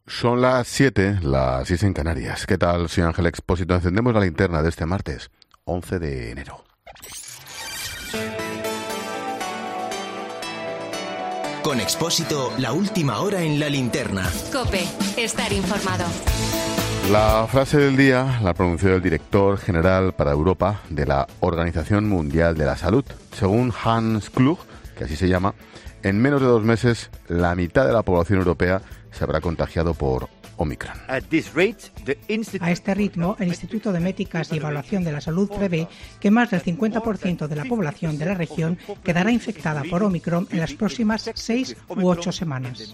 Son las 7, las 6 en Canarias. ¿Qué tal? Soy Ángel Expósito. Encendemos la linterna de este martes, 11 de enero. Con Expósito, la última hora en la linterna. COPE, estar informado. La frase del día la pronunció el director general para Europa de la Organización Mundial de la Salud. Según Hans Klug, que así se llama, en menos de 2 meses la mitad de la población europea se habrá contagiado por Omicron. A este ritmo, el Instituto de Métricas y Evaluación de la Salud prevé que más del 50% de la población de la región quedará infectada por Omicron en las próximas 6 u 8 semanas.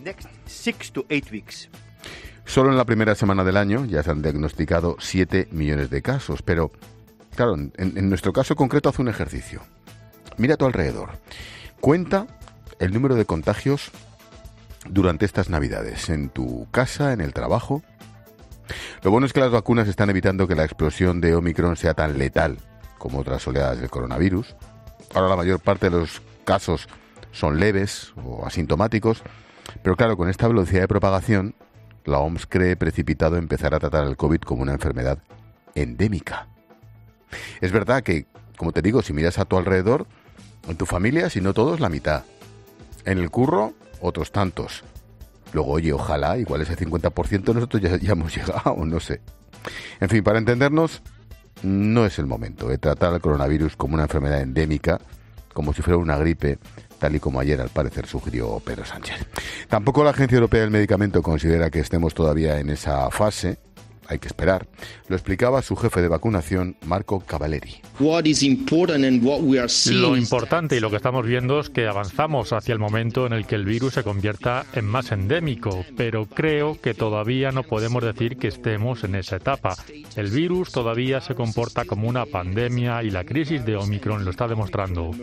Solo en la primera semana del año ya se han diagnosticado 7 millones de casos, pero, claro, en nuestro caso concreto haz un ejercicio. Mira a tu alrededor. Cuenta el número de contagios durante estas Navidades, en tu casa, en el trabajo. Lo bueno es que las vacunas están evitando que la explosión de Omicron sea tan letal como otras oleadas del coronavirus. Ahora la mayor parte de los casos son leves o asintomáticos, pero claro, con esta velocidad de propagación, la OMS cree precipitado empezar a tratar el COVID como una enfermedad endémica. Es verdad que, como te digo, si miras a tu alrededor, en tu familia, si no todos, la mitad. En el curro, otros tantos. Luego, oye, ojalá, igual ese 50% nosotros ya hemos llegado, no sé. En fin, para entendernos, no es el momento de tratar al coronavirus como una enfermedad endémica, como si fuera una gripe, tal y como ayer al parecer sugirió Pedro Sánchez. Tampoco la Agencia Europea del Medicamento considera que estemos todavía en esa fase. Hay que esperar. Lo explicaba su jefe de vacunación, Marco Cavalleri. Lo importante y lo que estamos viendo es que avanzamos hacia el momento en el que el virus se convierta en más endémico, pero creo que todavía no podemos decir que estemos en esa etapa. El virus todavía se comporta como una pandemia y la crisis de Omicron lo está demostrando.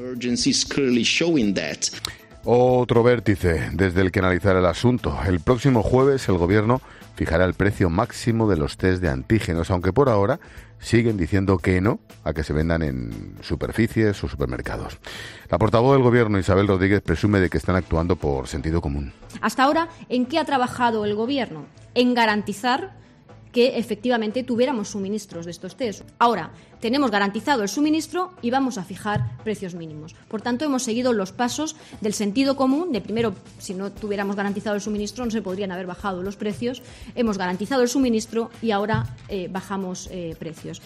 Otro vértice desde el que analizar el asunto. El próximo jueves el Gobierno fijará el precio máximo de los test de antígenos, aunque por ahora siguen diciendo que no a que se vendan en superficies o supermercados. La portavoz del Gobierno, Isabel Rodríguez, presume de que están actuando por sentido común. Hasta ahora, ¿en qué ha trabajado el Gobierno? En garantizar que efectivamente tuviéramos suministros de estos test. Ahora, tenemos garantizado el suministro y vamos a fijar precios mínimos. Por tanto, hemos seguido los pasos del sentido común, de primero, si no tuviéramos garantizado el suministro, no se podrían haber bajado los precios. Hemos garantizado el suministro y ahora bajamos precios.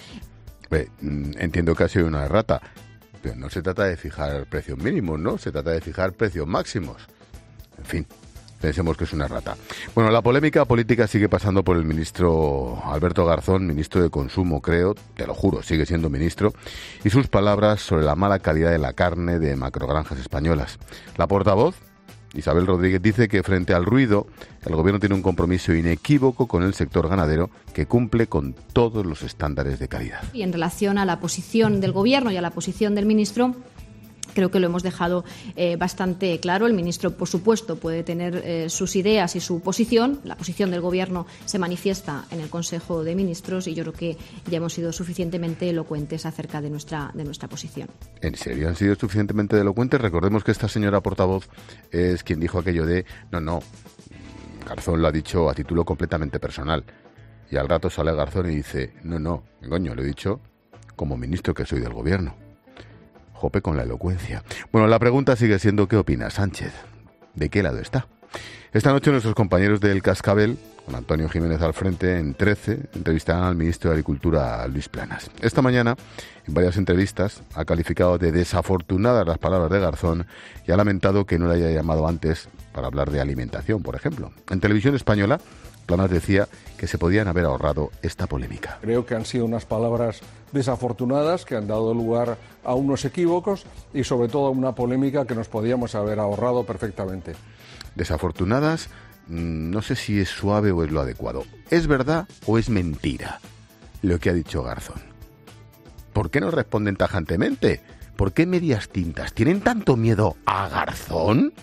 Entiendo que ha sido una errata, pero no se trata de fijar precios mínimos, ¿no? Se trata de fijar precios máximos. En fin. Pensemos que es una errata. Bueno, la polémica política sigue pasando por el ministro Alberto Garzón, ministro de Consumo, creo, te lo juro, sigue siendo ministro, y sus palabras sobre la mala calidad de la carne de macrogranjas españolas. La portavoz, Isabel Rodríguez, dice que frente al ruido, el Gobierno tiene un compromiso inequívoco con el sector ganadero que cumple con todos los estándares de calidad. Y en relación a la posición del Gobierno y a la posición del ministro, creo que lo hemos dejado bastante claro. El ministro, por supuesto, puede tener sus ideas y su posición. La posición del Gobierno se manifiesta en el Consejo de Ministros y yo creo que ya hemos sido suficientemente elocuentes acerca de nuestra posición. ¿En serio han sido suficientemente elocuentes? Recordemos que esta señora portavoz es quien dijo aquello de no, Garzón lo ha dicho a título completamente personal. Y al rato sale Garzón y dice, no, coño, lo he dicho como ministro que soy del Gobierno. Jope con la elocuencia. Bueno, la pregunta sigue siendo ¿qué opina Sánchez? ¿De qué lado está? Esta noche nuestros compañeros del Cascabel, con Antonio Jiménez al frente, en 13, entrevistarán al ministro de Agricultura, Luis Planas. Esta mañana, en varias entrevistas, ha calificado de desafortunadas las palabras de Garzón y ha lamentado que no le haya llamado antes para hablar de alimentación, por ejemplo. En Televisión Española, Planas decía que se podían haber ahorrado esta polémica. Creo que han sido unas palabras desafortunadas que han dado lugar a unos equívocos y sobre todo a una polémica que nos podíamos haber ahorrado perfectamente. Desafortunadas, no sé si es suave o es lo adecuado. ¿Es verdad o es mentira lo que ha dicho Garzón? ¿Por qué no responden tajantemente? ¿Por qué medias tintas? ¿Tienen tanto miedo a Garzón?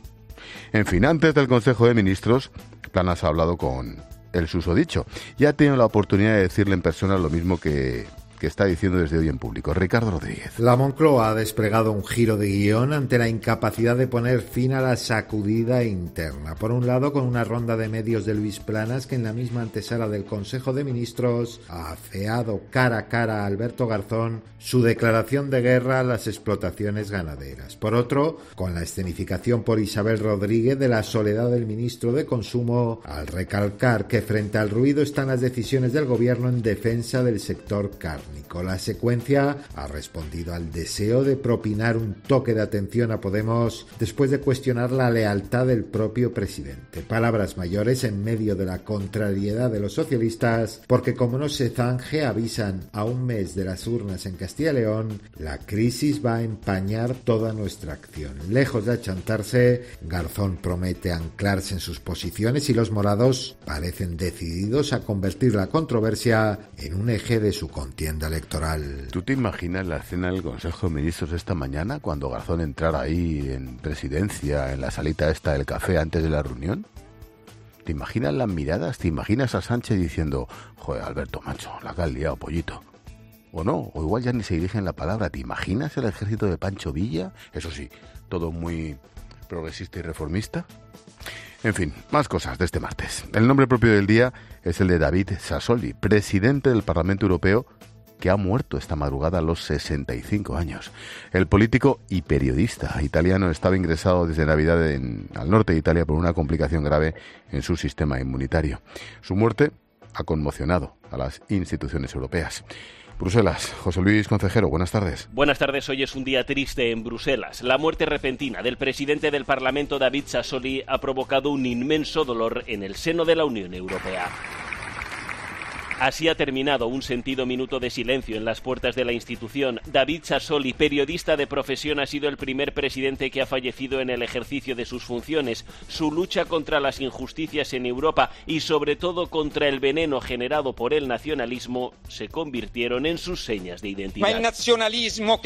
En fin, antes del Consejo de Ministros, Planas ha hablado con el susodicho y ha tenido la oportunidad de decirle en persona lo mismo que que está diciendo desde hoy en público. Ricardo Rodríguez. La Moncloa ha desplegado un giro de guión ante la incapacidad de poner fin a la sacudida interna. Por un lado, con una ronda de medios de Luis Planas, que en la misma antesala del Consejo de Ministros ha afeado cara a cara a Alberto Garzón su declaración de guerra a las explotaciones ganaderas. Por otro, con la escenificación por Isabel Rodríguez de la soledad del ministro de Consumo, al recalcar que frente al ruido están las decisiones del gobierno en defensa del sector cárnico. La secuencia ha respondido al deseo de propinar un toque de atención a Podemos después de cuestionar la lealtad del propio presidente. Palabras mayores en medio de la contrariedad de los socialistas, porque como no se zanje, avisan a un mes de las urnas en Castilla y León, la crisis va a empañar toda nuestra acción. Lejos de achantarse, Garzón promete anclarse en sus posiciones y los morados parecen decididos a convertir la controversia en un eje de su contienda electoral. ¿Tú te imaginas la escena del Consejo de Ministros esta mañana cuando Garzón entrara ahí en presidencia, en la salita esta del café antes de la reunión? ¿Te imaginas las miradas? ¿Te imaginas a Sánchez diciendo, joder, Alberto, macho, la que has liado, pollito? O no, o igual ya ni se dirigen la palabra. ¿Te imaginas el ejército de Pancho Villa? Eso sí, todo muy progresista y reformista. En fin, más cosas de este martes. El nombre propio del día es el de David Sassoli, presidente del Parlamento Europeo, que ha muerto esta madrugada a los 65 años. El político y periodista italiano estaba ingresado desde Navidad al norte de Italia por una complicación grave en su sistema inmunitario. Su muerte ha conmocionado a las instituciones europeas. Bruselas. José Luis Concejero, buenas tardes. Buenas tardes. Hoy es un día triste en Bruselas. La muerte repentina del presidente del Parlamento, David Sassoli, ha provocado un inmenso dolor en el seno de la Unión Europea. Así ha terminado un sentido minuto de silencio en las puertas de la institución. David Sassoli, periodista de profesión, ha sido el primer presidente que ha fallecido en el ejercicio de sus funciones. Su lucha contra las injusticias en Europa y sobre todo contra el veneno generado por el nacionalismo se convirtieron en sus señas de identidad. El nacionalismo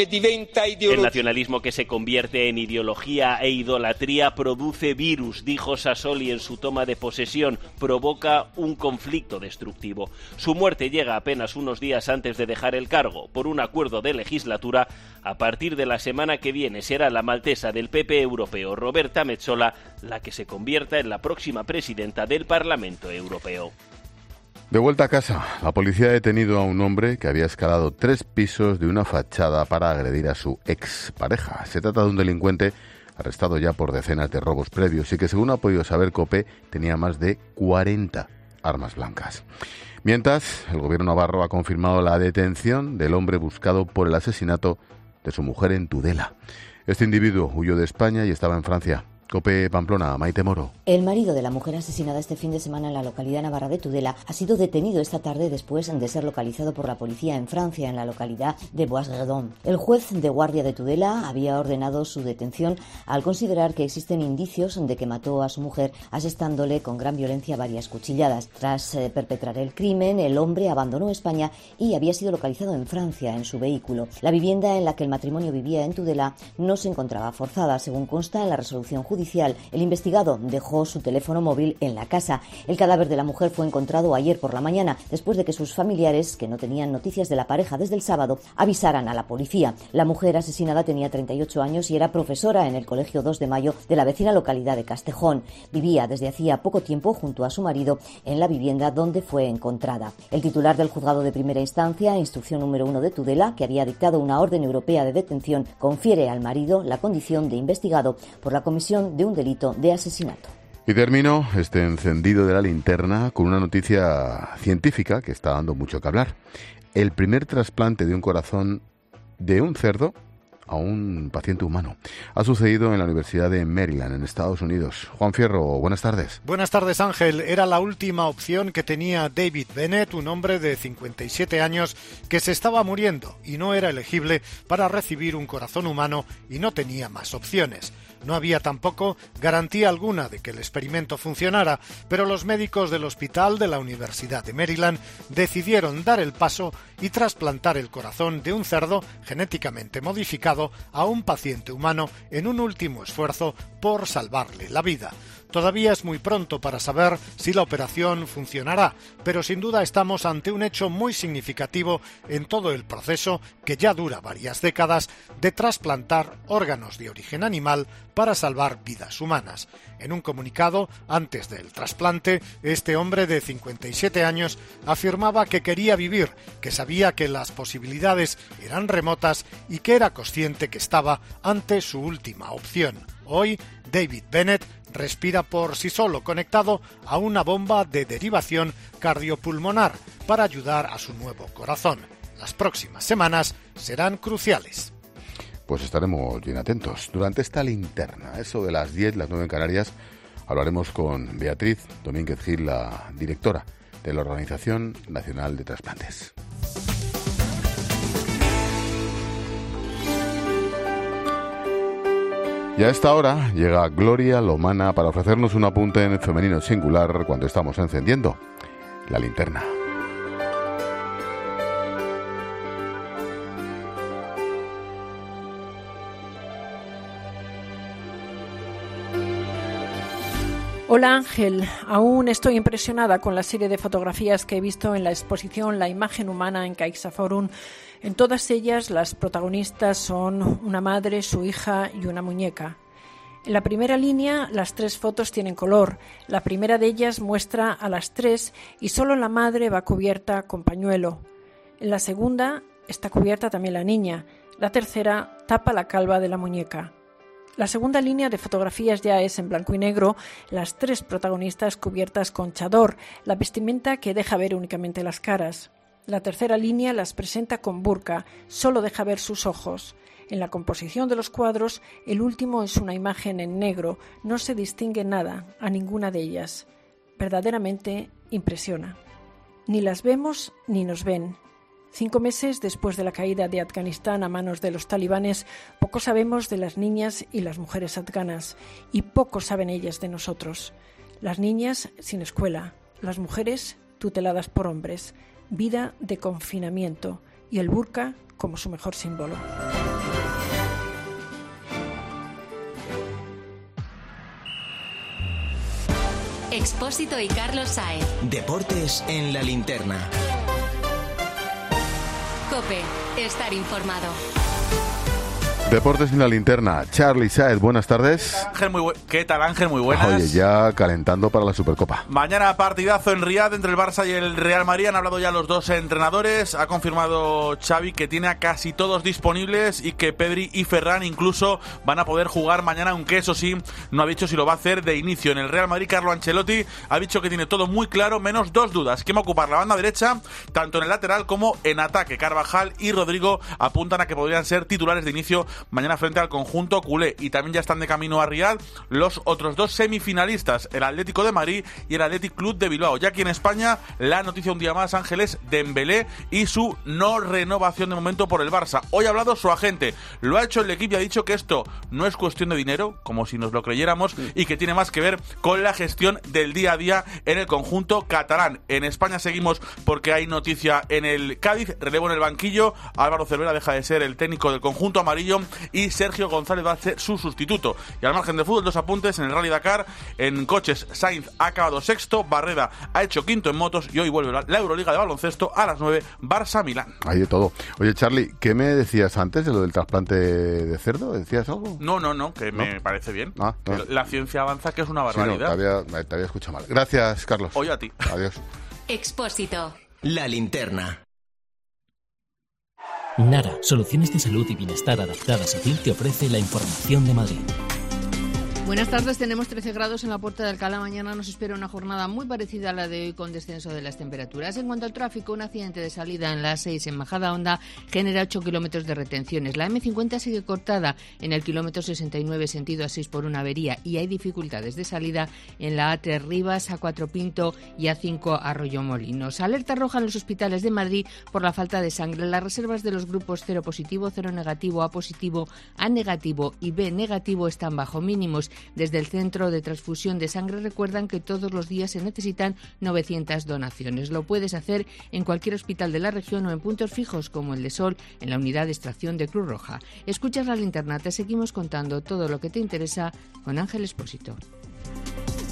que se convierte en ideología e idolatría produce virus, dijo Sassoli en su toma de posesión, provoca un conflicto destructivo. Su muerte llega apenas unos días antes de dejar el cargo. Por un acuerdo de legislatura, a partir de la semana que viene será la maltesa del PP europeo, Roberta Metsola, la que se convierta en la próxima presidenta del Parlamento Europeo. De vuelta a casa, la policía ha detenido a un hombre que había escalado 3 pisos de una fachada para agredir a su expareja. Se trata de un delincuente arrestado ya por decenas de robos previos y que, según ha podido saber COPE, tenía más de 40 armas blancas. Mientras, el gobierno navarro ha confirmado la detención del hombre buscado por el asesinato de su mujer en Tudela. Este individuo huyó de España y estaba en Francia. COPE Pamplona, Maite Moro. El marido de la mujer asesinada este fin de semana en la localidad navarra de Tudela ha sido detenido esta tarde después de ser localizado por la policía en Francia, en la localidad de Bois-Redon. El juez de guardia de Tudela había ordenado su detención al considerar que existen indicios de que mató a su mujer asestándole con gran violencia varias cuchilladas. Tras perpetrar el crimen, el hombre abandonó España y había sido localizado en Francia en su vehículo. La vivienda en la que el matrimonio vivía en Tudela no se encontraba forzada, según consta en la resolución judicial. El investigado dejó su teléfono móvil en la casa. El cadáver de la mujer fue encontrado ayer por la mañana, después de que sus familiares, que no tenían noticias de la pareja desde el sábado, avisaran a la policía. La mujer asesinada tenía 38 años y era profesora en el Colegio 2 de Mayo de la vecina localidad de Castejón. Vivía desde hacía poco tiempo junto a su marido en la vivienda donde fue encontrada. El titular del juzgado de primera instancia, instrucción número 1 de Tudela, que había dictado una orden europea de detención, confiere al marido la condición de investigado por la comisión de un delito de asesinato. Y termino este encendido de la linterna con una noticia científica que está dando mucho que hablar. El primer trasplante de un corazón de un cerdo a un paciente humano ha sucedido en la Universidad de Maryland, en Estados Unidos. Juan Fierro, buenas tardes. Buenas tardes, Ángel. Era la última opción que tenía David Bennett, un hombre de 57 años que se estaba muriendo y no era elegible para recibir un corazón humano y no tenía más opciones. No había tampoco garantía alguna de que el experimento funcionara, pero los médicos del hospital de la Universidad de Maryland decidieron dar el paso y trasplantar el corazón de un cerdo genéticamente modificado a un paciente humano en un último esfuerzo por salvarle la vida. Todavía es muy pronto para saber si la operación funcionará, pero sin duda estamos ante un hecho muy significativo en todo el proceso, que ya dura varias décadas, de trasplantar órganos de origen animal para salvar vidas humanas. En un comunicado, antes del trasplante, este hombre de 57 años afirmaba que quería vivir, que sabía que las posibilidades eran remotas y que era consciente que estaba ante su última opción. Hoy, David Bennett respira por sí solo, conectado a una bomba de derivación cardiopulmonar para ayudar a su nuevo corazón. Las próximas semanas serán cruciales. Pues estaremos bien atentos. Durante esta linterna, eso de las 10, las 9 en Canarias, hablaremos con Beatriz Domínguez Gil, la directora de la Organización Nacional de Trasplantes. Y a esta hora llega Gloria Lomana para ofrecernos un apunte en el femenino singular cuando estamos encendiendo la linterna. Hola Ángel, aún estoy impresionada con la serie de fotografías que he visto en la exposición La imagen humana en CaixaForum. En todas ellas las protagonistas son una madre, su hija y una muñeca. En la primera línea las 3 fotos tienen color. La primera de ellas muestra a las 3 y solo la madre va cubierta con pañuelo. En la segunda está cubierta también la niña. La tercera tapa la calva de la muñeca. La segunda línea de fotografías ya es en blanco y negro, las 3 protagonistas cubiertas con chador, la vestimenta que deja ver únicamente las caras. La tercera línea las presenta con burka, solo deja ver sus ojos. En la composición de los cuadros, el último es una imagen en negro, no se distingue nada a ninguna de ellas. Verdaderamente impresiona. Ni las vemos ni nos ven. 5 meses después de la caída de Afganistán a manos de los talibanes, poco sabemos de las niñas y las mujeres afganas, y poco saben ellas de nosotros. Las niñas sin escuela, las mujeres tuteladas por hombres, vida de confinamiento y el burka como su mejor símbolo. Expósito y Carlos Sáez. Deportes en la linterna. COPE, estar informado. Deportes en la linterna. Charly Sáez, buenas tardes. ¿Qué tal, Ángel? Muy buenas. Oye, ya calentando para la Supercopa. Mañana partidazo en Riad entre el Barça y el Real Madrid. Han hablado ya los 2 entrenadores. Ha confirmado Xavi que tiene a casi todos disponibles y que Pedri y Ferran incluso van a poder jugar mañana, aunque eso sí, no ha dicho si lo va a hacer de inicio. En el Real Madrid, Carlo Ancelotti ha dicho que tiene todo muy claro, menos 2 dudas. ¿Quién va a ocupar la banda derecha? Tanto en el lateral como en ataque. Carvajal y Rodrigo apuntan a que podrían ser titulares de inicio mañana frente al conjunto culé. Y también ya están de camino a Riad los otros 2 semifinalistas, el Atlético de Madrid y el Athletic Club de Bilbao. Ya aquí en España, la noticia un día más, Ángel, es Dembélé y su no renovación de momento por el Barça. Hoy ha hablado su agente, lo ha hecho el equipo y ha dicho que esto no es cuestión de dinero, como si nos lo creyéramos, y que tiene más que ver con la gestión del día a día en el conjunto catalán. En España seguimos porque hay noticia en el Cádiz, relevo en el banquillo, Álvaro Cervera deja de ser el técnico del conjunto amarillo y Sergio González va a ser su sustituto. Y al margen de fútbol, 2 apuntes en el Rally Dakar. En coches, Sainz ha acabado 6º, Barreda ha hecho 5º en motos y hoy vuelve la Euroliga de baloncesto a las 9, Barça-Milán. Hay de todo. Oye, Charly, ¿qué me decías antes de lo del trasplante de cerdo? ¿Decías algo? No, que ¿no? Me parece bien. No. La ciencia avanza, que es una barbaridad. Sí, no, te había escuchado mal. Gracias, Carlos. Hoy a ti. Adiós. Expósito. La linterna. Nara, soluciones de salud y bienestar adaptadas a ti, te ofrece la información de Madrid. Buenas tardes, tenemos 13 grados en la Puerta de Alcalá. Mañana nos espera una jornada muy parecida a la de hoy, con descenso de las temperaturas. En cuanto al tráfico, un accidente de salida en la A6 en Majadahonda genera 8 kilómetros de retenciones. La M50 sigue cortada en el kilómetro 69 sentido A6 por una avería y hay dificultades de salida en la A3 Rivas, A4 Pinto y A5 Arroyomolinos. Alerta roja en los hospitales de Madrid por la falta de sangre. Las reservas de los grupos 0 positivo, 0 negativo, A positivo, A negativo y B negativo están bajo mínimos. Desde el Centro de Transfusión de Sangre recuerdan que todos los días se necesitan 900 donaciones. Lo puedes hacer en cualquier hospital de la región o en puntos fijos como el de Sol, en la unidad de extracción de Cruz Roja. Escuchas la linterna, te seguimos contando todo lo que te interesa con Ángel Expósito.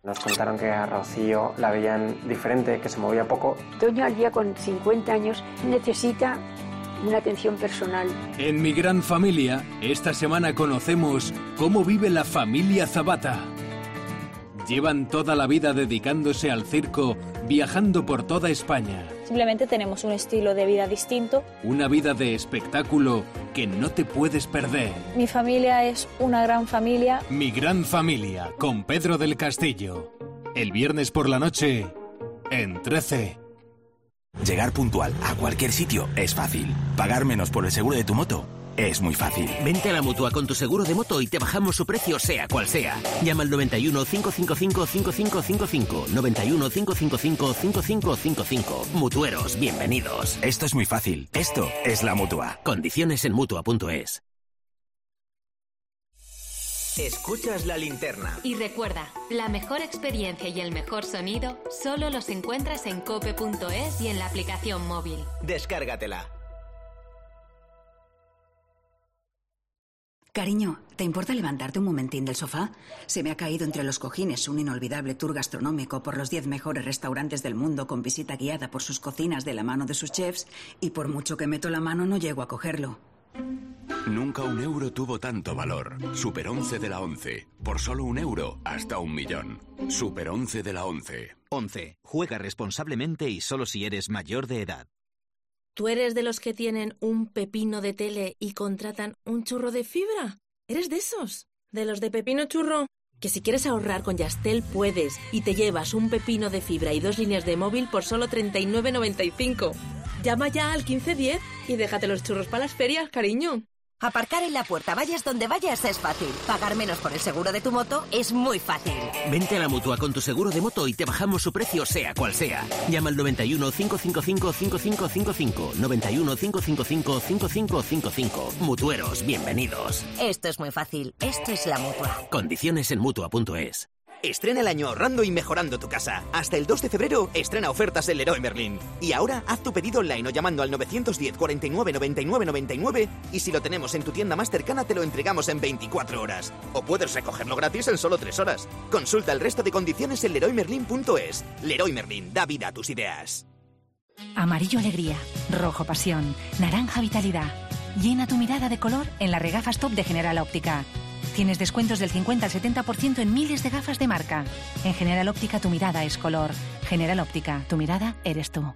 Nos contaron que a Rocío la veían diferente, que se movía poco. Doña ya con 50 años necesita una atención personal. En Mi Gran Familia, esta semana conocemos cómo vive la familia Zapata. Llevan toda la vida dedicándose al circo, viajando por toda España. Simplemente tenemos un estilo de vida distinto. Una vida de espectáculo que no te puedes perder. Mi familia es una gran familia. Mi Gran Familia, con Pedro del Castillo. El viernes por la noche, en 13. Llegar puntual a cualquier sitio es fácil. Pagar menos por el seguro de tu moto es muy fácil. Vente a la Mutua con tu seguro de moto y te bajamos su precio sea cual sea. Llama al 91 555 5555. 91 555 5555. Mutueros, bienvenidos. Esto es muy fácil. Esto es la Mutua. Condiciones en Mutua.es. Escuchas la linterna. Y recuerda, la mejor experiencia y el mejor sonido solo los encuentras en cope.es y en la aplicación móvil. Descárgatela. Cariño, ¿te importa levantarte un momentín del sofá? Se me ha caído entre los cojines un inolvidable tour gastronómico por los 10 mejores restaurantes del mundo con visita guiada por sus cocinas de la mano de sus chefs y por mucho que meto la mano no llego a cogerlo. Nunca un euro tuvo tanto valor. Super 11 de la 11. Por solo €1 hasta 1.000.000. Super 11 de la 11. 11. Juega responsablemente y solo si eres mayor de edad. ¿Tú eres de los que tienen un pepino de tele y contratan un churro de fibra? ¿Eres de esos? ¿De los de pepino churro? Que si quieres ahorrar con Yastel puedes y te llevas un pepino de fibra y 2 líneas de móvil por solo 39,95. Llama ya al 1510 y déjate los churros para las ferias, cariño. Aparcar en la puerta, vayas donde vayas, es fácil. Pagar menos por el seguro de tu moto es muy fácil. Vente a la Mutua con tu seguro de moto y te bajamos su precio sea cual sea. Llama al 91 555 5555. 91 555 5555. Mutueros, bienvenidos. Esto es muy fácil. Esto es la Mutua. Condiciones en Mutua.es. Estrena el año ahorrando y mejorando tu casa. Hasta el 2 de febrero estrena ofertas en Leroy Merlin. Y ahora haz tu pedido online o llamando al 910 49 99 99 y si lo tenemos en tu tienda más cercana te lo entregamos en 24 horas. O puedes recogerlo gratis en solo 3 horas. Consulta el resto de condiciones en leroymerlin.es. Leroy Merlin, da vida a tus ideas. Amarillo alegría, rojo pasión, naranja vitalidad. Llena tu mirada de color en las regafas top de General Óptica. Tienes descuentos del 50 al 70% en miles de gafas de marca. En General Óptica tu mirada es color. General Óptica, tu mirada eres tú.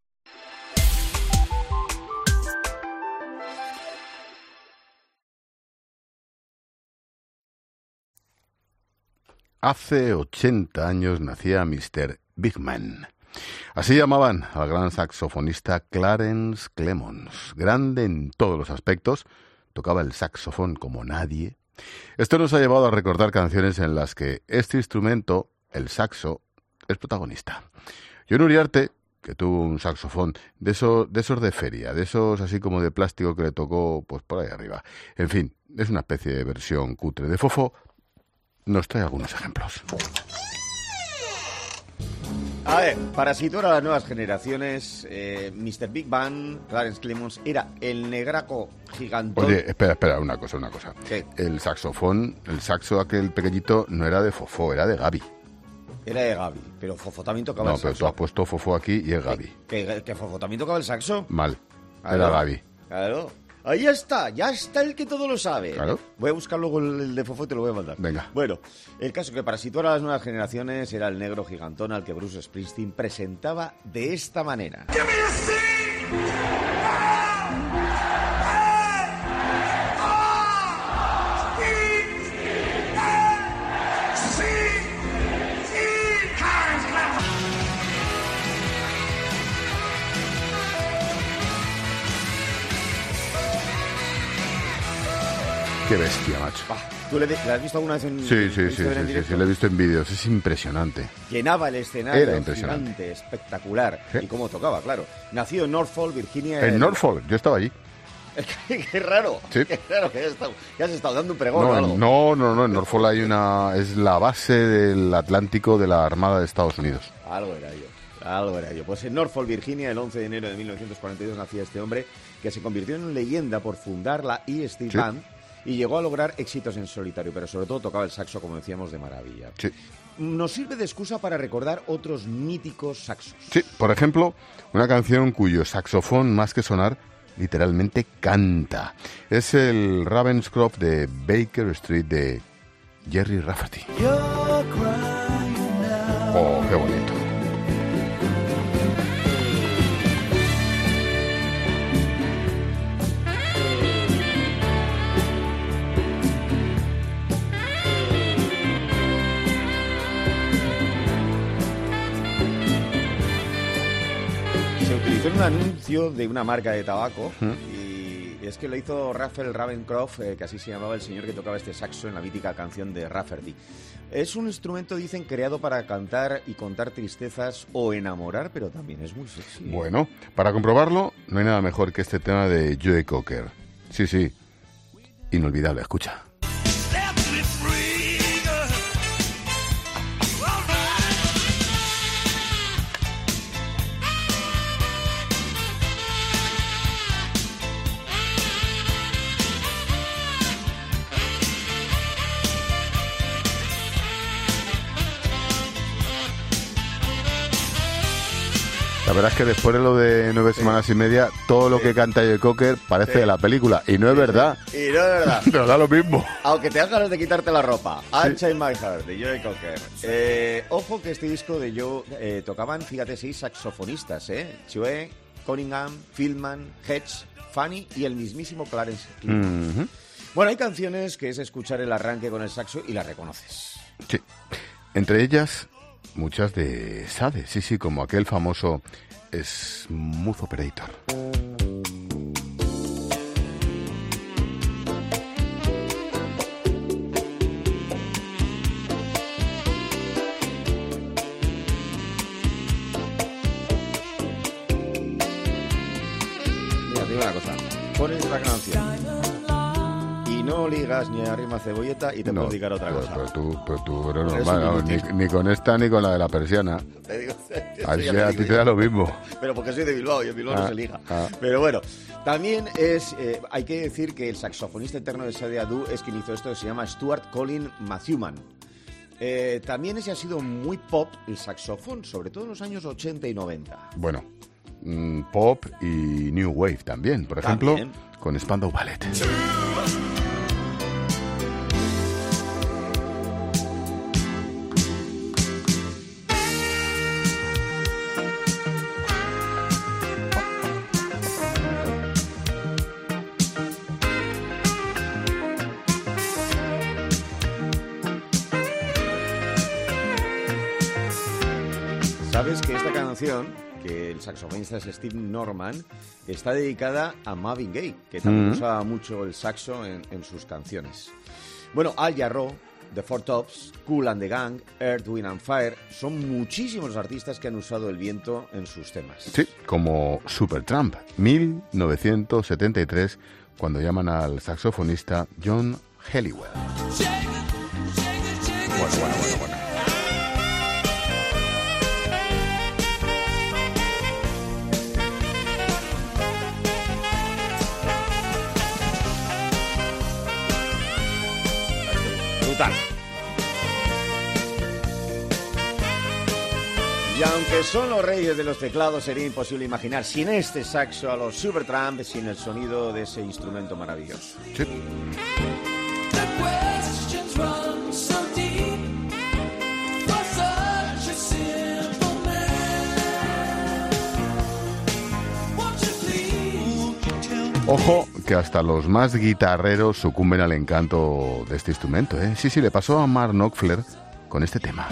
Hace 80 años nacía Mr. Big Man. Así llamaban al gran saxofonista Clarence Clemons. Grande en todos los aspectos, tocaba el saxofón como nadie. Esto nos ha llevado a recordar canciones en las que este instrumento, el saxo, es protagonista. John Uriarte, que tuvo un saxofón de esos de feria, de esos así como de plástico que le tocó pues por ahí arriba. En fin, es una especie de versión cutre de Fofó. Nos trae algunos ejemplos. A ver, para situar a las nuevas generaciones, Mr. Big Band, Clarence Clemons, era el negraco gigantón. Oye, espera, una cosa. ¿Qué? El saxo aquel pequeñito no era de Fofó, era de Gaby. Era de Gaby, pero Fofó también tocaba el saxo. No, pero tú has puesto Fofó aquí y es Gaby. ¿Que Fofó también tocaba el saxo? Mal, era Gaby. Claro. Ahí está, ya está el que todo lo sabe. Claro. Voy a buscar luego el de Fofó y te lo voy a mandar. Venga. Bueno, el caso que para situar a las nuevas generaciones era el negro gigantón al que Bruce Springsteen presentaba de esta manera. Qué bestia, macho. ¿Tú le has visto alguna vez en Sí, lo he visto en vídeos. Es impresionante. Llenaba el escenario. Era impresionante. Gigante, espectacular. ¿Sí? Y cómo tocaba, claro. Nacido en Norfolk, Virginia. En Norfolk, yo estaba allí. Qué raro. Sí. Qué raro que has estado dando un pregón o algo. No. En Norfolk hay es la base del Atlántico de la Armada de Estados Unidos. Algo era yo. Pues en Norfolk, Virginia, el 11 de enero de 1942 nacía este hombre que se convirtió en leyenda por fundar la E Street Band y llegó a lograr éxitos en solitario, pero sobre todo tocaba el saxo, como decíamos, de maravilla. Sí. nos sirve de excusa para recordar otros míticos saxos. Sí, por ejemplo, una canción cuyo saxofón, más que sonar, literalmente canta. Es el Ravenscroft de Baker Street de Gerry Rafferty. Oh, qué bonito. Se utilizó en un anuncio de una marca de tabaco y es que lo hizo Raphael Ravencroft, que así se llamaba el señor que tocaba este saxo en la mítica canción de Rafferty. Es un instrumento, dicen, creado para cantar y contar tristezas o enamorar, pero también es muy sexy. Bueno, para comprobarlo, no hay nada mejor que este tema de Joe Cocker. Sí, sí, inolvidable, escucha. La verdad es que después de lo de 9 semanas y media, todo lo que canta Joe Cocker parece de la película. Y no es verdad. Y no es verdad. Pero da lo mismo. Aunque te hagas ganas de quitarte la ropa. Unchain My Heart, de Joe Cocker. Ojo que este disco de Joe tocaban, fíjate, 6 saxofonistas, Joe, Cunningham, Fieldman, Hedge, Fanny y el mismísimo Clarence Clemons. Bueno, hay canciones que es escuchar el arranque con el saxo y las reconoces. Sí. Entre ellas, muchas de Sade, sí, como aquel famoso Smooth Operator. Mira, te digo una cosa. Pones esta canción y no ligas ni a rima cebolleta y te puedo dedicar otra cosa. Pero tú eres normal, ni con esta ni con la de la persiana. Te digo, a ti te da lo mismo. Pero porque soy de Bilbao y en Bilbao no se liga. Pero bueno, también hay que decir que el saxofonista eterno de Sade Adu es quien hizo esto, que se llama Stuart Colin Matthewman. También ese ha sido muy pop el saxofón, sobre todo en los años 80 y 90. Bueno, pop y New Wave también, por ejemplo, con Spandau Ballet. ¿Sabes que esta canción, que el saxofonista es Steve Norman, está dedicada a Marvin Gaye, que también usaba mucho el saxo en sus canciones? Bueno, Al Jarreau, The Four Tops, Kool and the Gang, Earth, Wind and Fire, son muchísimos los artistas que han usado el viento en sus temas. Sí, como Supertramp, 1973, cuando llaman al saxofonista John Helliwell. Bueno. Brutal. Y aunque son los reyes de los teclados, sería imposible imaginar sin este saxo a los Supertramp, sin el sonido de ese instrumento maravilloso. Sí. Ojo, que hasta los más guitarreros sucumben al encanto de este instrumento, ¿eh? Sí, le pasó a Mark Knopfler con este tema.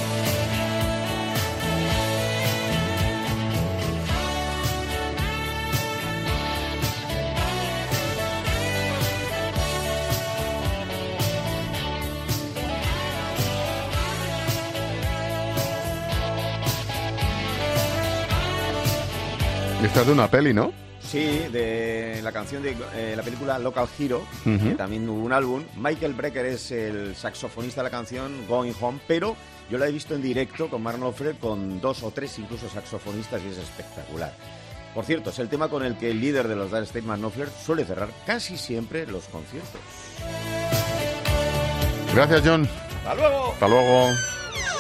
Esta es de una peli, ¿no? Sí, de la canción de la película Local Hero, que también hubo un álbum. Michael Brecker es el saxofonista de la canción Going Home, pero yo la he visto en directo con Mark Knopfler, con 2 o 3 incluso saxofonistas, y es espectacular. Por cierto, es el tema con el que el líder de los Dire Straits, Mark Knopfler, suele cerrar casi siempre los conciertos. Gracias, John. ¡Hasta luego! ¡Hasta luego!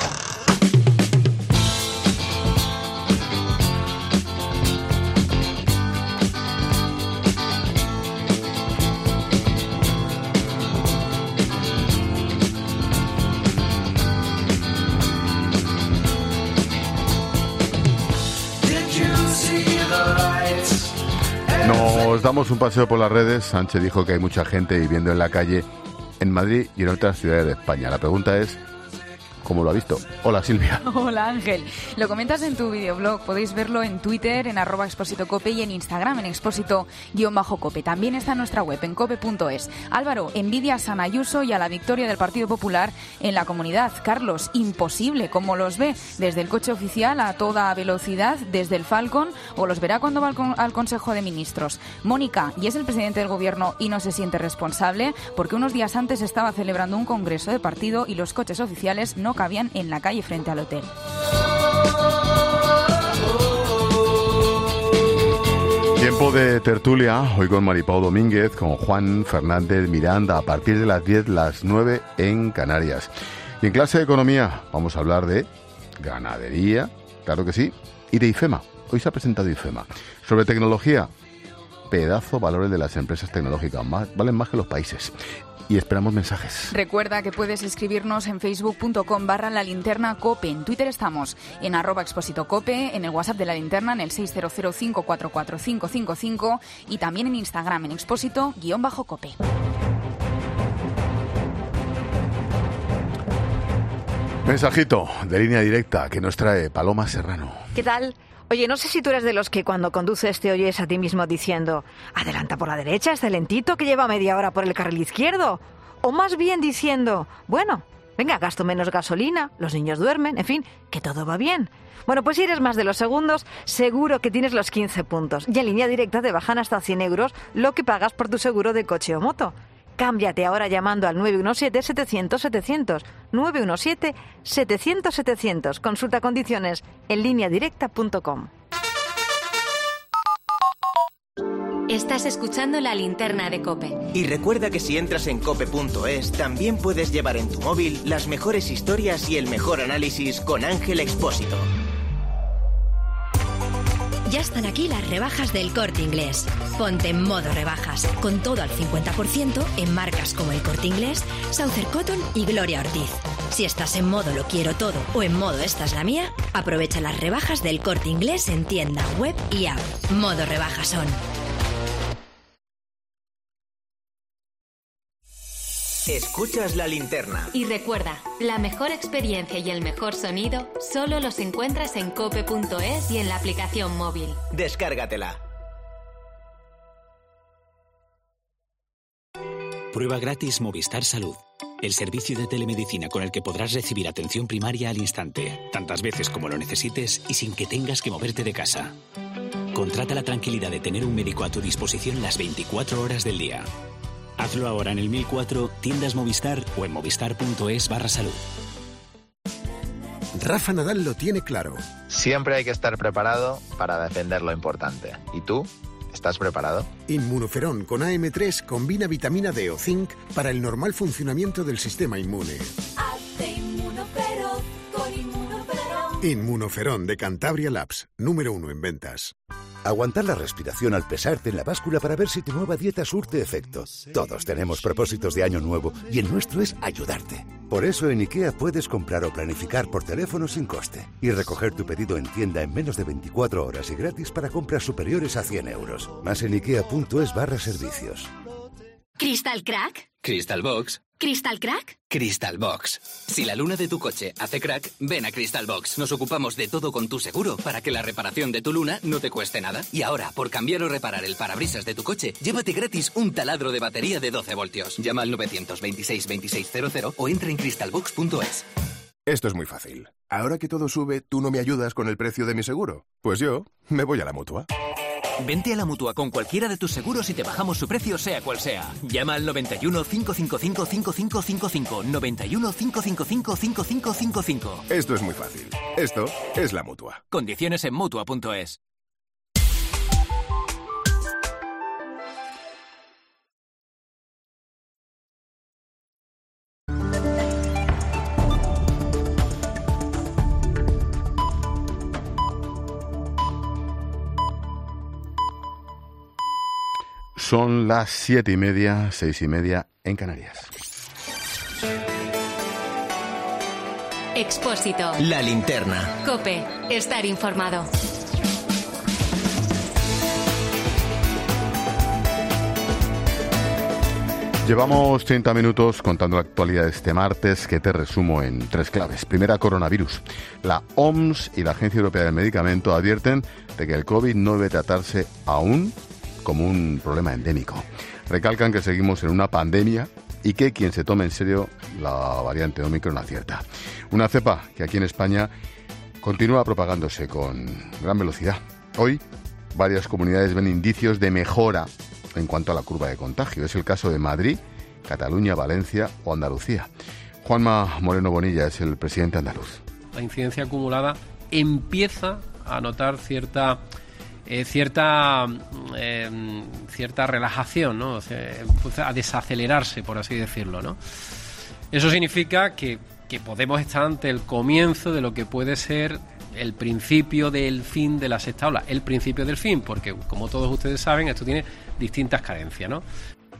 Nos damos un paseo por las redes. Sánchez dijo que hay mucha gente viviendo en la calle en Madrid y en otras ciudades de España. La pregunta es, ¿cómo lo ha visto? Hola, Silvia. Hola, Ángel. Lo comentas en tu videoblog. Podéis verlo en Twitter, en @expósitocope y en Instagram, en expósito_cope. También está en nuestra web, en cope.es. Álvaro, envidias a Ayuso y a la victoria del Partido Popular en la comunidad. Carlos, imposible. ¿Cómo los ve? Desde el coche oficial a toda velocidad, desde el Falcon, o los verá cuando va al Consejo de Ministros. Mónica, y es el presidente del Gobierno y no se siente responsable porque unos días antes estaba celebrando un congreso de partido y los coches oficiales no cabían en la calle frente al hotel. Tiempo de tertulia, hoy con Maripau Domínguez, con Juan Fernández Miranda, a partir de las 10, las 9 en Canarias. Y en clase de economía vamos a hablar de ganadería, claro que sí, y de IFEMA. Hoy se ha presentado IFEMA. Sobre tecnología, pedazo valores de las empresas tecnológicas, valen más que los países. Y esperamos mensajes. Recuerda que puedes escribirnos en facebook.com/lalinternacope. En Twitter estamos en @expósitocope, en el WhatsApp de La Linterna en el 600544555 y también en Instagram en expósito_cope. Mensajito de línea directa que nos trae Paloma Serrano. ¿Qué tal? Oye, no sé si tú eres de los que cuando conduces te oyes a ti mismo diciendo adelanta por la derecha, este lentito que lleva media hora por el carril izquierdo. O más bien diciendo, bueno, venga, gasto menos gasolina, los niños duermen, en fin, que todo va bien. Bueno, pues si eres más de los segundos, seguro que tienes los 15 puntos. Y en línea directa te bajan hasta 100 euros lo que pagas por tu seguro de coche o moto. Cámbiate ahora llamando al 917-700-700. 917-700-700. Consulta condiciones en lineadirecta.com. Estás escuchando La Linterna de COPE. Y recuerda que si entras en cope.es, también puedes llevar en tu móvil las mejores historias y el mejor análisis con Ángel Expósito. Ya están aquí las rebajas del Corte Inglés. Ponte en modo rebajas, con todo al 50% en marcas como El Corte Inglés, Saucer Cotton y Gloria Ortiz. Si estás en modo lo quiero todo o en modo esta es la mía, aprovecha las rebajas del Corte Inglés en tienda, web y app. Modo rebajas son. Escuchas La Linterna. Y recuerda, la mejor experiencia y el mejor sonido solo los encuentras en cope.es y en la aplicación móvil. Descárgatela. Prueba gratis Movistar Salud. El servicio de telemedicina con el que podrás recibir atención primaria al instante, tantas veces como lo necesites y sin que tengas que moverte de casa. Contrata la tranquilidad de tener un médico a tu disposición las 24 horas del día. Hazlo ahora en el 1004, tiendas Movistar o en movistar.es/salud. Rafa Nadal lo tiene claro. Siempre hay que estar preparado para defender lo importante. ¿Y tú? ¿Estás preparado? Inmunoferón con AM3 combina vitamina D o zinc para el normal funcionamiento del sistema inmune. Hazte Inmunoferón con Inmunoferón. Inmunoferón de Cantabria Labs, número 1 en ventas. Aguantar la respiración al pesarte en la báscula para ver si tu nueva dieta surte efecto. Todos tenemos propósitos de año nuevo y el nuestro es ayudarte. Por eso en IKEA puedes comprar o planificar por teléfono sin coste y recoger tu pedido en tienda en menos de 24 horas y gratis para compras superiores a 100 euros. Más en ikea.es/servicios. ¿Crystal Crack? Crystal Box. ¿Crystal Crack? Crystal Box. Si la luna de tu coche hace crack, ven a Crystal Box. Nos ocupamos de todo con tu seguro para que la reparación de tu luna no te cueste nada. Y ahora, por cambiar o reparar el parabrisas de tu coche, llévate gratis un taladro de batería de 12 voltios. Llama al 926-2600 o entra en crystalbox.es. Esto es muy fácil. Ahora que todo sube, ¿tú no me ayudas con el precio de mi seguro? Pues yo me voy a la Mutua. Vente a la Mutua con cualquiera de tus seguros y te bajamos su precio sea cual sea. Llama al 91 555 5555. 91 555 5555. Esto es muy fácil. Esto es la Mutua. Condiciones en Mutua.es. Son las 7:30, 6:30 en Canarias. Expósito. La Linterna. COPE. Estar informado. Llevamos 30 minutos contando la actualidad de este martes, que te resumo en 3 claves. Primera, coronavirus. La OMS y la Agencia Europea del Medicamento advierten de que el COVID no debe tratarse aún como un problema endémico. Recalcan que seguimos en una pandemia y que quien se tome en serio la variante Omicron acierta. Una cepa que aquí en España continúa propagándose con gran velocidad. Hoy, varias comunidades ven indicios de mejora en cuanto a la curva de contagio. Es el caso de Madrid, Cataluña, Valencia o Andalucía. Juanma Moreno Bonilla es el presidente andaluz. La incidencia acumulada empieza a notar cierta relajación, ¿no? O sea, empieza a desacelerarse, por así decirlo, ¿no? Eso significa que podemos estar ante el comienzo de lo que puede ser el principio del fin de la sexta ola. El principio del fin, porque como todos ustedes saben, esto tiene distintas carencias, ¿no?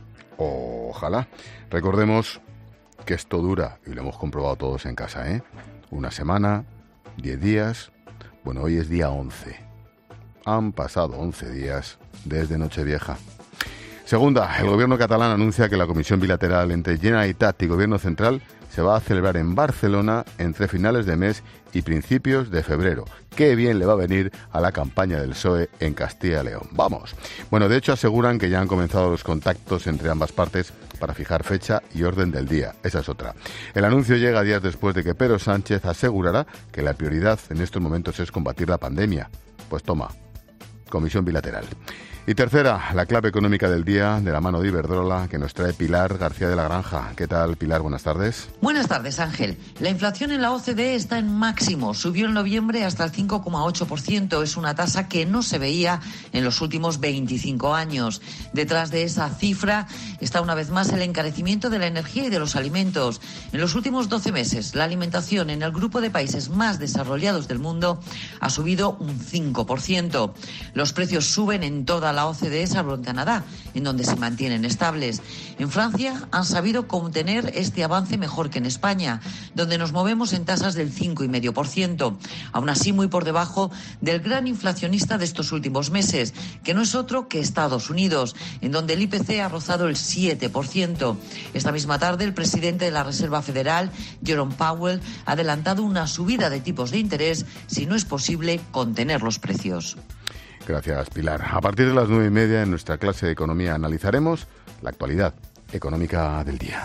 Ojalá. Recordemos que esto dura, y lo hemos comprobado todos en casa, ¿eh? 1 semana, 10 días. Bueno, hoy es día 11. Han pasado 11 días desde Nochevieja. Segunda, el gobierno catalán anuncia que la comisión bilateral entre Generalitat y Gobierno Central se va a celebrar en Barcelona entre finales de mes y principios de febrero. Qué bien le va a venir a la campaña del PSOE en Castilla y León. Vamos. Bueno, de hecho aseguran que ya han comenzado los contactos entre ambas partes para fijar fecha y orden del día. Esa es otra. El anuncio llega días después de que Pedro Sánchez asegurara que la prioridad en estos momentos es combatir la pandemia. Pues toma, comisión bilateral. Y tercera, la clave económica del día, de la mano de Iberdrola, que nos trae Pilar García de la Granja. ¿Qué tal, Pilar? Buenas tardes. Buenas tardes, Ángel. La inflación en la OCDE está en máximo. Subió en noviembre hasta el 5,8%. Es una tasa que no se veía en los últimos 25 años. Detrás de esa cifra está una vez más el encarecimiento de la energía y de los alimentos. En los últimos 12 meses, la alimentación en el grupo de países más desarrollados del mundo ha subido un 5%. Los precios suben en toda la OCDE, salvo en Canadá, en donde se mantienen estables. En Francia han sabido contener este avance mejor que en España, donde nos movemos en tasas del 5,5%, aún así muy por debajo del gran inflacionista de estos últimos meses, que no es otro que Estados Unidos, en donde el IPC ha rozado el 7%. Esta misma tarde, el presidente de la Reserva Federal, Jerome Powell, ha adelantado una subida de tipos de interés si no es posible contener los precios. Gracias, Pilar. A partir de las 9:30 en nuestra clase de economía analizaremos la actualidad económica del día.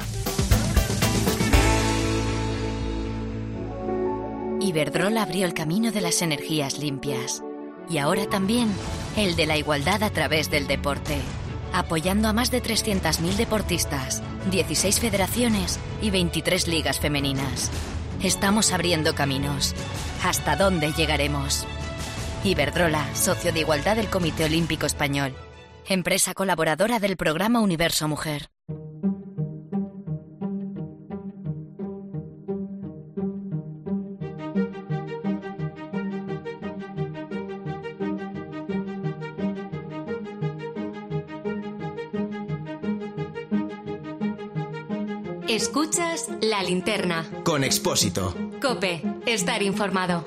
Iberdrola abrió el camino de las energías limpias y ahora también el de la igualdad a través del deporte, apoyando a más de 300.000 deportistas, 16 federaciones y 23 ligas femeninas. Estamos abriendo caminos. ¿Hasta dónde llegaremos? Iberdrola, socio de igualdad del Comité Olímpico Español. Empresa colaboradora del programa Universo Mujer. Escuchas La Linterna. Con Expósito. COPE. Estar informado.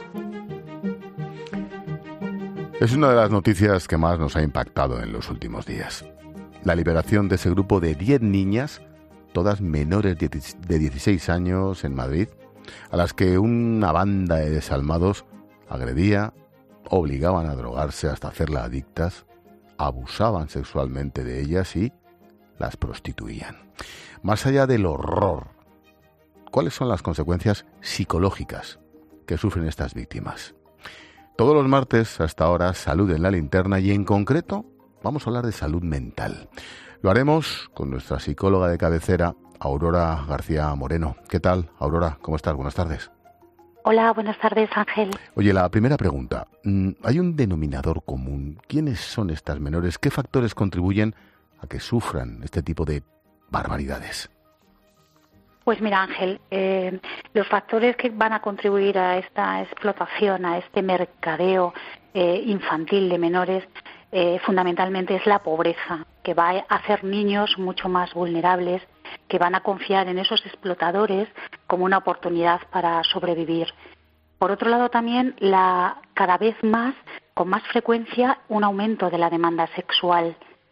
Es una de las noticias que más nos ha impactado en los últimos días. La liberación de ese grupo de 10 niñas, todas menores de 16 años en Madrid, a las que una banda de desalmados agredía, obligaban a drogarse hasta hacerlas adictas, abusaban sexualmente de ellas y las prostituían. Más allá del horror, ¿cuáles son las consecuencias psicológicas que sufren estas víctimas? Todos los martes, hasta ahora, Salud en la Linterna y en concreto vamos a hablar de salud mental. Lo haremos con nuestra psicóloga de cabecera, Aurora García Moreno. ¿Qué tal, Aurora? ¿Cómo estás? Buenas tardes. Hola, buenas tardes, Ángel. Oye, la primera pregunta. ¿Hay un denominador común? ¿Quiénes son estas menores? ¿Qué factores contribuyen a que sufran este tipo de barbaridades? Pues mira, Ángel, los factores que van a contribuir a esta explotación, a este mercadeo infantil de menores, fundamentalmente es la pobreza, que va a hacer niños mucho más vulnerables, que van a confiar en esos explotadores como una oportunidad para sobrevivir. Por otro lado, también cada vez más, con más frecuencia, un aumento de la demanda sexual.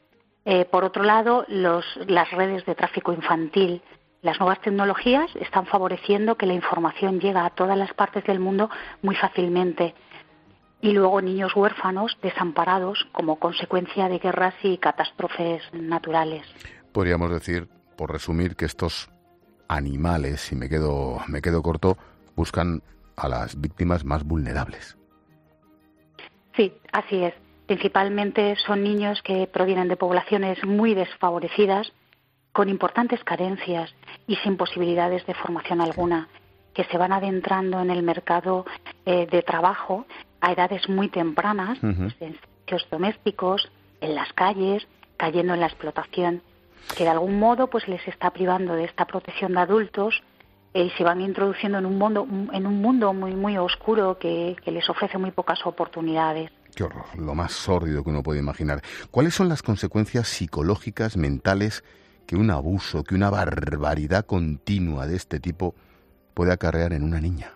Por otro lado, las redes de tráfico infantil, las nuevas tecnologías están favoreciendo que la información llegue a todas las partes del mundo muy fácilmente. Y luego niños huérfanos, desamparados, como consecuencia de guerras y catástrofes naturales. Podríamos decir, por resumir, que estos animales, si me quedo corto, buscan a las víctimas más vulnerables. Sí, así es. Principalmente son niños que provienen de poblaciones muy desfavorecidas, con importantes carencias y sin posibilidades de formación alguna, que se van adentrando en el mercado de trabajo a edades muy tempranas, en servicios domésticos, en las calles, cayendo en la explotación, que de algún modo pues les está privando de esta protección de adultos y se van introduciendo en un mundo muy muy oscuro que les ofrece muy pocas oportunidades. Qué horror, lo más sórdido que uno puede imaginar. ¿Cuáles son las consecuencias psicológicas, mentales, que un abuso, que una barbaridad continua de este tipo puede acarrear en una niña?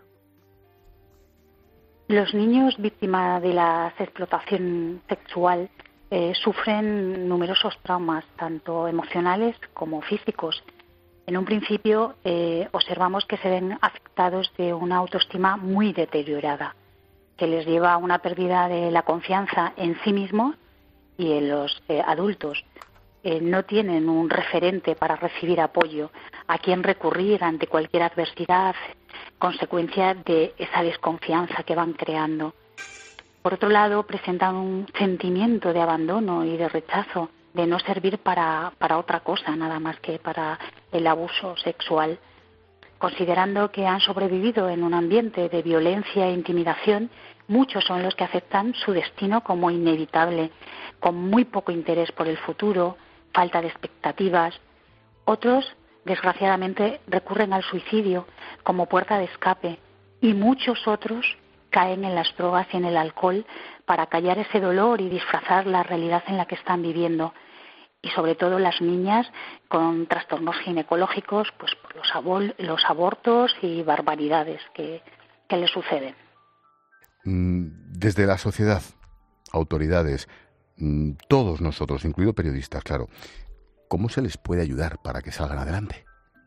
Los niños víctimas de la explotación sexual sufren numerosos traumas, tanto emocionales como físicos. En un principio observamos que se ven afectados de una autoestima muy deteriorada, que les lleva a una pérdida de la confianza en sí mismos y en los adultos. No tienen un referente para recibir apoyo, a quien recurrir ante cualquier adversidad, consecuencia de esa desconfianza que van creando. Por otro lado, presentan un sentimiento de abandono y de rechazo, de no servir para otra cosa, nada más que para el abuso sexual. Considerando que han sobrevivido en un ambiente de violencia e intimidación, muchos son los que aceptan su destino como inevitable, con muy poco interés por el futuro, falta de expectativas. Otros, desgraciadamente, recurren al suicidio como puerta de escape y muchos otros caen en las drogas y en el alcohol para callar ese dolor y disfrazar la realidad en la que están viviendo. Y sobre todo las niñas con trastornos ginecológicos, pues por los abortos y barbaridades que les suceden. Desde la sociedad, autoridades, todos nosotros, incluidos periodistas, claro, ¿cómo se les puede ayudar para que salgan adelante?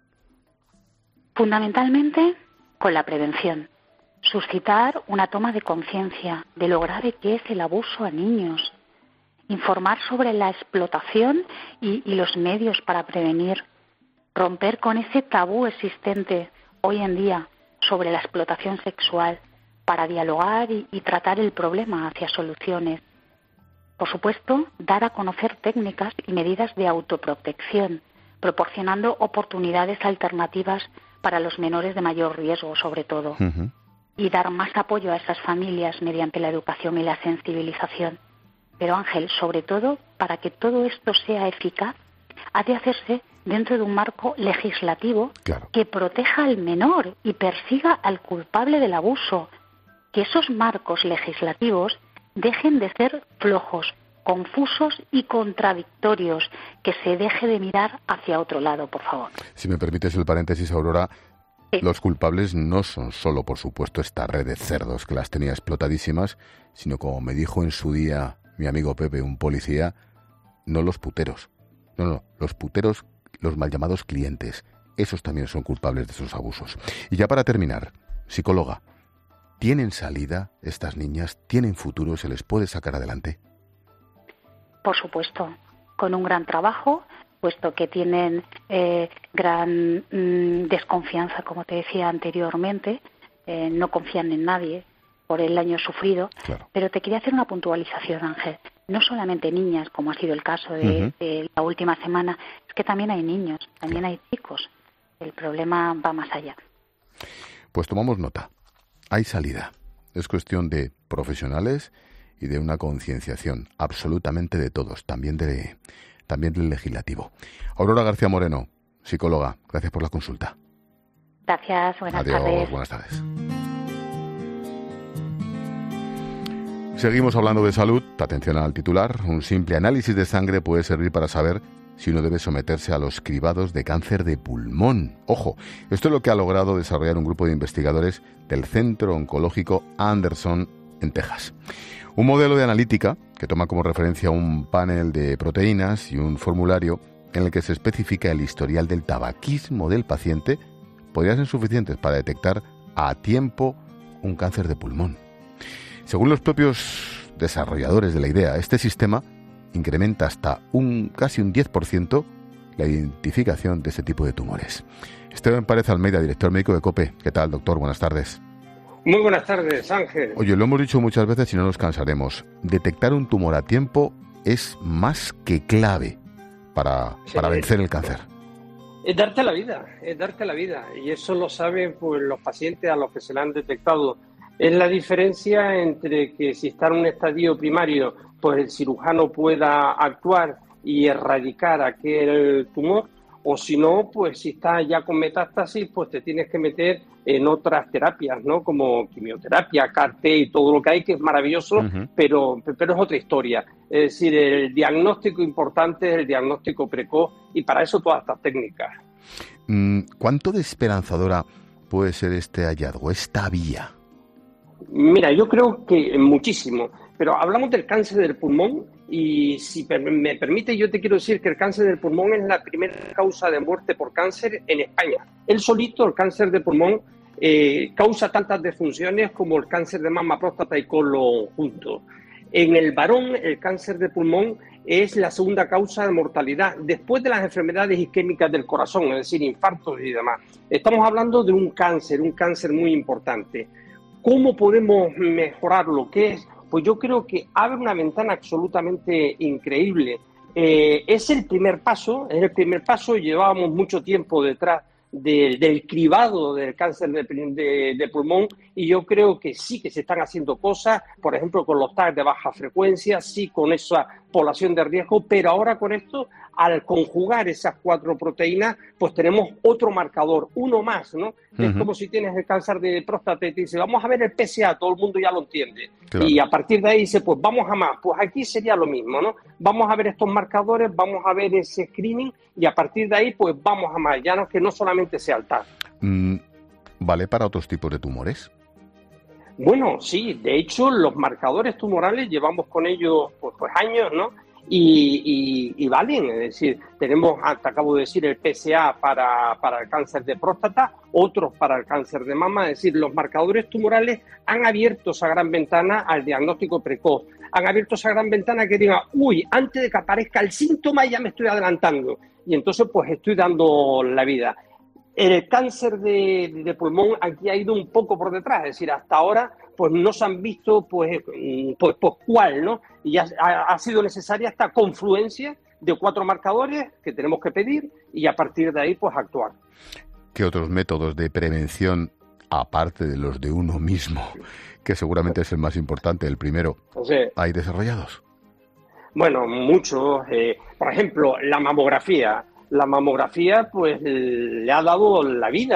Fundamentalmente con la prevención. Suscitar una toma de conciencia de lo grave que es el abuso a niños. Informar sobre la explotación y los medios para prevenir. Romper con ese tabú existente hoy en día sobre la explotación sexual para dialogar y tratar el problema hacia soluciones. Por supuesto, dar a conocer técnicas y medidas de autoprotección, proporcionando oportunidades alternativas para los menores de mayor riesgo, sobre todo. Y dar más apoyo a esas familias mediante la educación y la sensibilización. Pero Ángel, sobre todo, para que todo esto sea eficaz, ha de hacerse dentro de un marco legislativo que proteja al menor y persiga al culpable del abuso. Que esos marcos legislativos dejen de ser flojos, confusos y contradictorios, que se deje de mirar hacia otro lado, por favor. Si me permites el paréntesis, Aurora, los culpables no son solo, por supuesto, esta red de cerdos que las tenía explotadísimas, sino, como me dijo en su día mi amigo Pepe, un policía, no los puteros. No, los puteros, los mal llamados clientes. Esos también son culpables de esos abusos. Y ya para terminar, psicóloga, ¿tienen salida estas niñas? ¿Tienen futuro? ¿Se les puede sacar adelante? Por supuesto, con un gran trabajo, puesto que tienen gran desconfianza, como te decía anteriormente, no confían en nadie por el daño sufrido. Claro. Pero te quería hacer una puntualización, Ángel. No solamente niñas, como ha sido el caso de la última semana, es que también hay niños, también hay chicos. El problema va más allá. Pues tomamos nota. Hay salida. Es cuestión de profesionales y de una concienciación absolutamente de todos, también del legislativo. Aurora García Moreno, psicóloga, gracias por la consulta. Gracias, buenas tardes. Adiós, buenas tardes. Seguimos hablando de salud. Atención al titular. Un simple análisis de sangre puede servir para saber si uno debe someterse a los cribados de cáncer de pulmón. Ojo, esto es lo que ha logrado desarrollar un grupo de investigadores del Centro Oncológico Anderson en Texas. Un modelo de analítica que toma como referencia un panel de proteínas y un formulario en el que se especifica el historial del tabaquismo del paciente, podrían ser suficientes para detectar a tiempo un cáncer de pulmón. Según los propios desarrolladores de la idea, este sistema incrementa hasta casi un 10% la identificación de este tipo de tumores. Esteban Párez Almeida, director médico de COPE. ¿Qué tal, doctor? Buenas tardes. Muy buenas tardes, Ángel. Oye, lo hemos dicho muchas veces y no nos cansaremos. Detectar un tumor a tiempo es más que clave para vencer el cáncer. Es darte la vida. Y eso lo saben pues los pacientes a los que se le han detectado. Es la diferencia entre que si está en un estadio primario, pues el cirujano pueda actuar y erradicar aquel tumor, o si no, pues si está ya con metástasis, pues te tienes que meter en otras terapias, ¿no? Como quimioterapia, CAR-T y todo lo que hay, que es maravilloso, pero es otra historia. Es decir, el diagnóstico importante es el diagnóstico precoz y para eso todas estas técnicas. ¿Cuánto de esperanzadora puede ser este hallazgo, esta vía? Mira, yo creo que muchísimo, pero hablamos del cáncer del pulmón y si me permite, yo te quiero decir que el cáncer del pulmón es la primera causa de muerte por cáncer en España. El solito, el cáncer de pulmón, causa tantas defunciones como el cáncer de mama, próstata y colon juntos. En el varón, el cáncer de pulmón es la segunda causa de mortalidad, después de las enfermedades isquémicas del corazón, es decir, infartos y demás. Estamos hablando de un cáncer muy importante. ¿Cómo podemos mejorarlo? ¿Qué es? Pues yo creo que abre una ventana absolutamente increíble. Es el primer paso, llevábamos mucho tiempo detrás del cribado del cáncer de pulmón y yo creo que sí que se están haciendo cosas, por ejemplo con los TAC de baja frecuencia, sí con esa población de riesgo, pero ahora con esto, al conjugar esas 4 proteínas, pues tenemos otro marcador, uno más, ¿no? Es como si tienes el cáncer de próstata y te dice, vamos a ver el PSA, todo el mundo ya lo entiende. Claro. Y a partir de ahí dice, pues vamos a más. Pues aquí sería lo mismo, ¿no? Vamos a ver estos marcadores, vamos a ver ese screening y a partir de ahí, pues vamos a más. Ya no que no solamente sea el TAC. ¿Vale para otros tipos de tumores? Bueno, sí. De hecho, los marcadores tumorales llevamos con ellos pues años, ¿no? Y valen, es decir, tenemos, te acabo de decir, el PSA para el cáncer de próstata, otros para el cáncer de mama, es decir, los marcadores tumorales han abierto esa gran ventana al diagnóstico precoz, han abierto esa gran ventana que diga, antes de que aparezca el síntoma ya me estoy adelantando, y entonces pues estoy dando la vida. El cáncer de pulmón aquí ha ido un poco por detrás, es decir, hasta ahora pues no se han visto pues cuál, ¿no? Y ha sido necesaria esta confluencia de 4 marcadores que tenemos que pedir y a partir de ahí pues actuar. ¿Qué otros métodos de prevención, aparte de los de uno mismo, que seguramente es el más importante, el primero, hay desarrollados? Bueno, muchos. Por ejemplo, la mamografía. La mamografía pues le ha dado la vida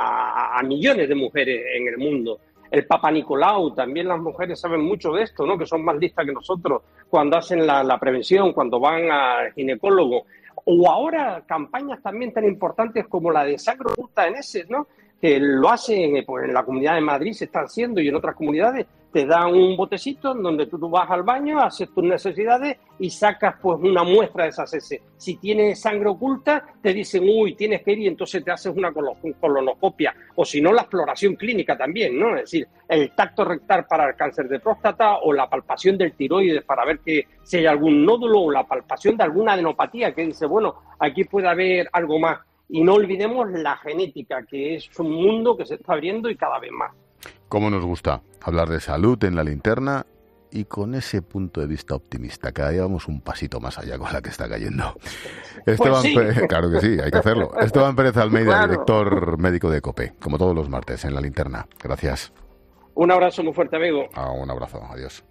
a millones de mujeres en el mundo. El Papa Nicolau, también las mujeres saben mucho de esto, ¿no? Que son más listas que nosotros cuando hacen la prevención, cuando van al ginecólogo. O ahora campañas también tan importantes como la de sangre oculta en heces, ¿no? Que lo hacen pues, en la Comunidad de Madrid, se está haciendo y en otras comunidades. Te dan un botecito en donde tú vas al baño, haces tus necesidades y sacas pues una muestra de esas heces. Si tienes sangre oculta, te dicen, tienes que ir y entonces te haces una colonoscopia. O si no, la exploración clínica también, ¿no? Es decir, el tacto rectal para el cáncer de próstata o la palpación del tiroides para ver si hay algún nódulo o la palpación de alguna adenopatía que dice, bueno, aquí puede haber algo más. Y no olvidemos la genética, que es un mundo que se está abriendo y cada vez más. ¿Cómo nos gusta hablar de salud en la linterna? Y con ese punto de vista optimista, cada día vamos un pasito más allá con la que está cayendo. Esteban, claro que sí, hay que hacerlo. Esteban Párez Almeida, director médico de COPE, como todos los martes en la linterna. Gracias. Un abrazo muy fuerte, amigo. Un abrazo, adiós.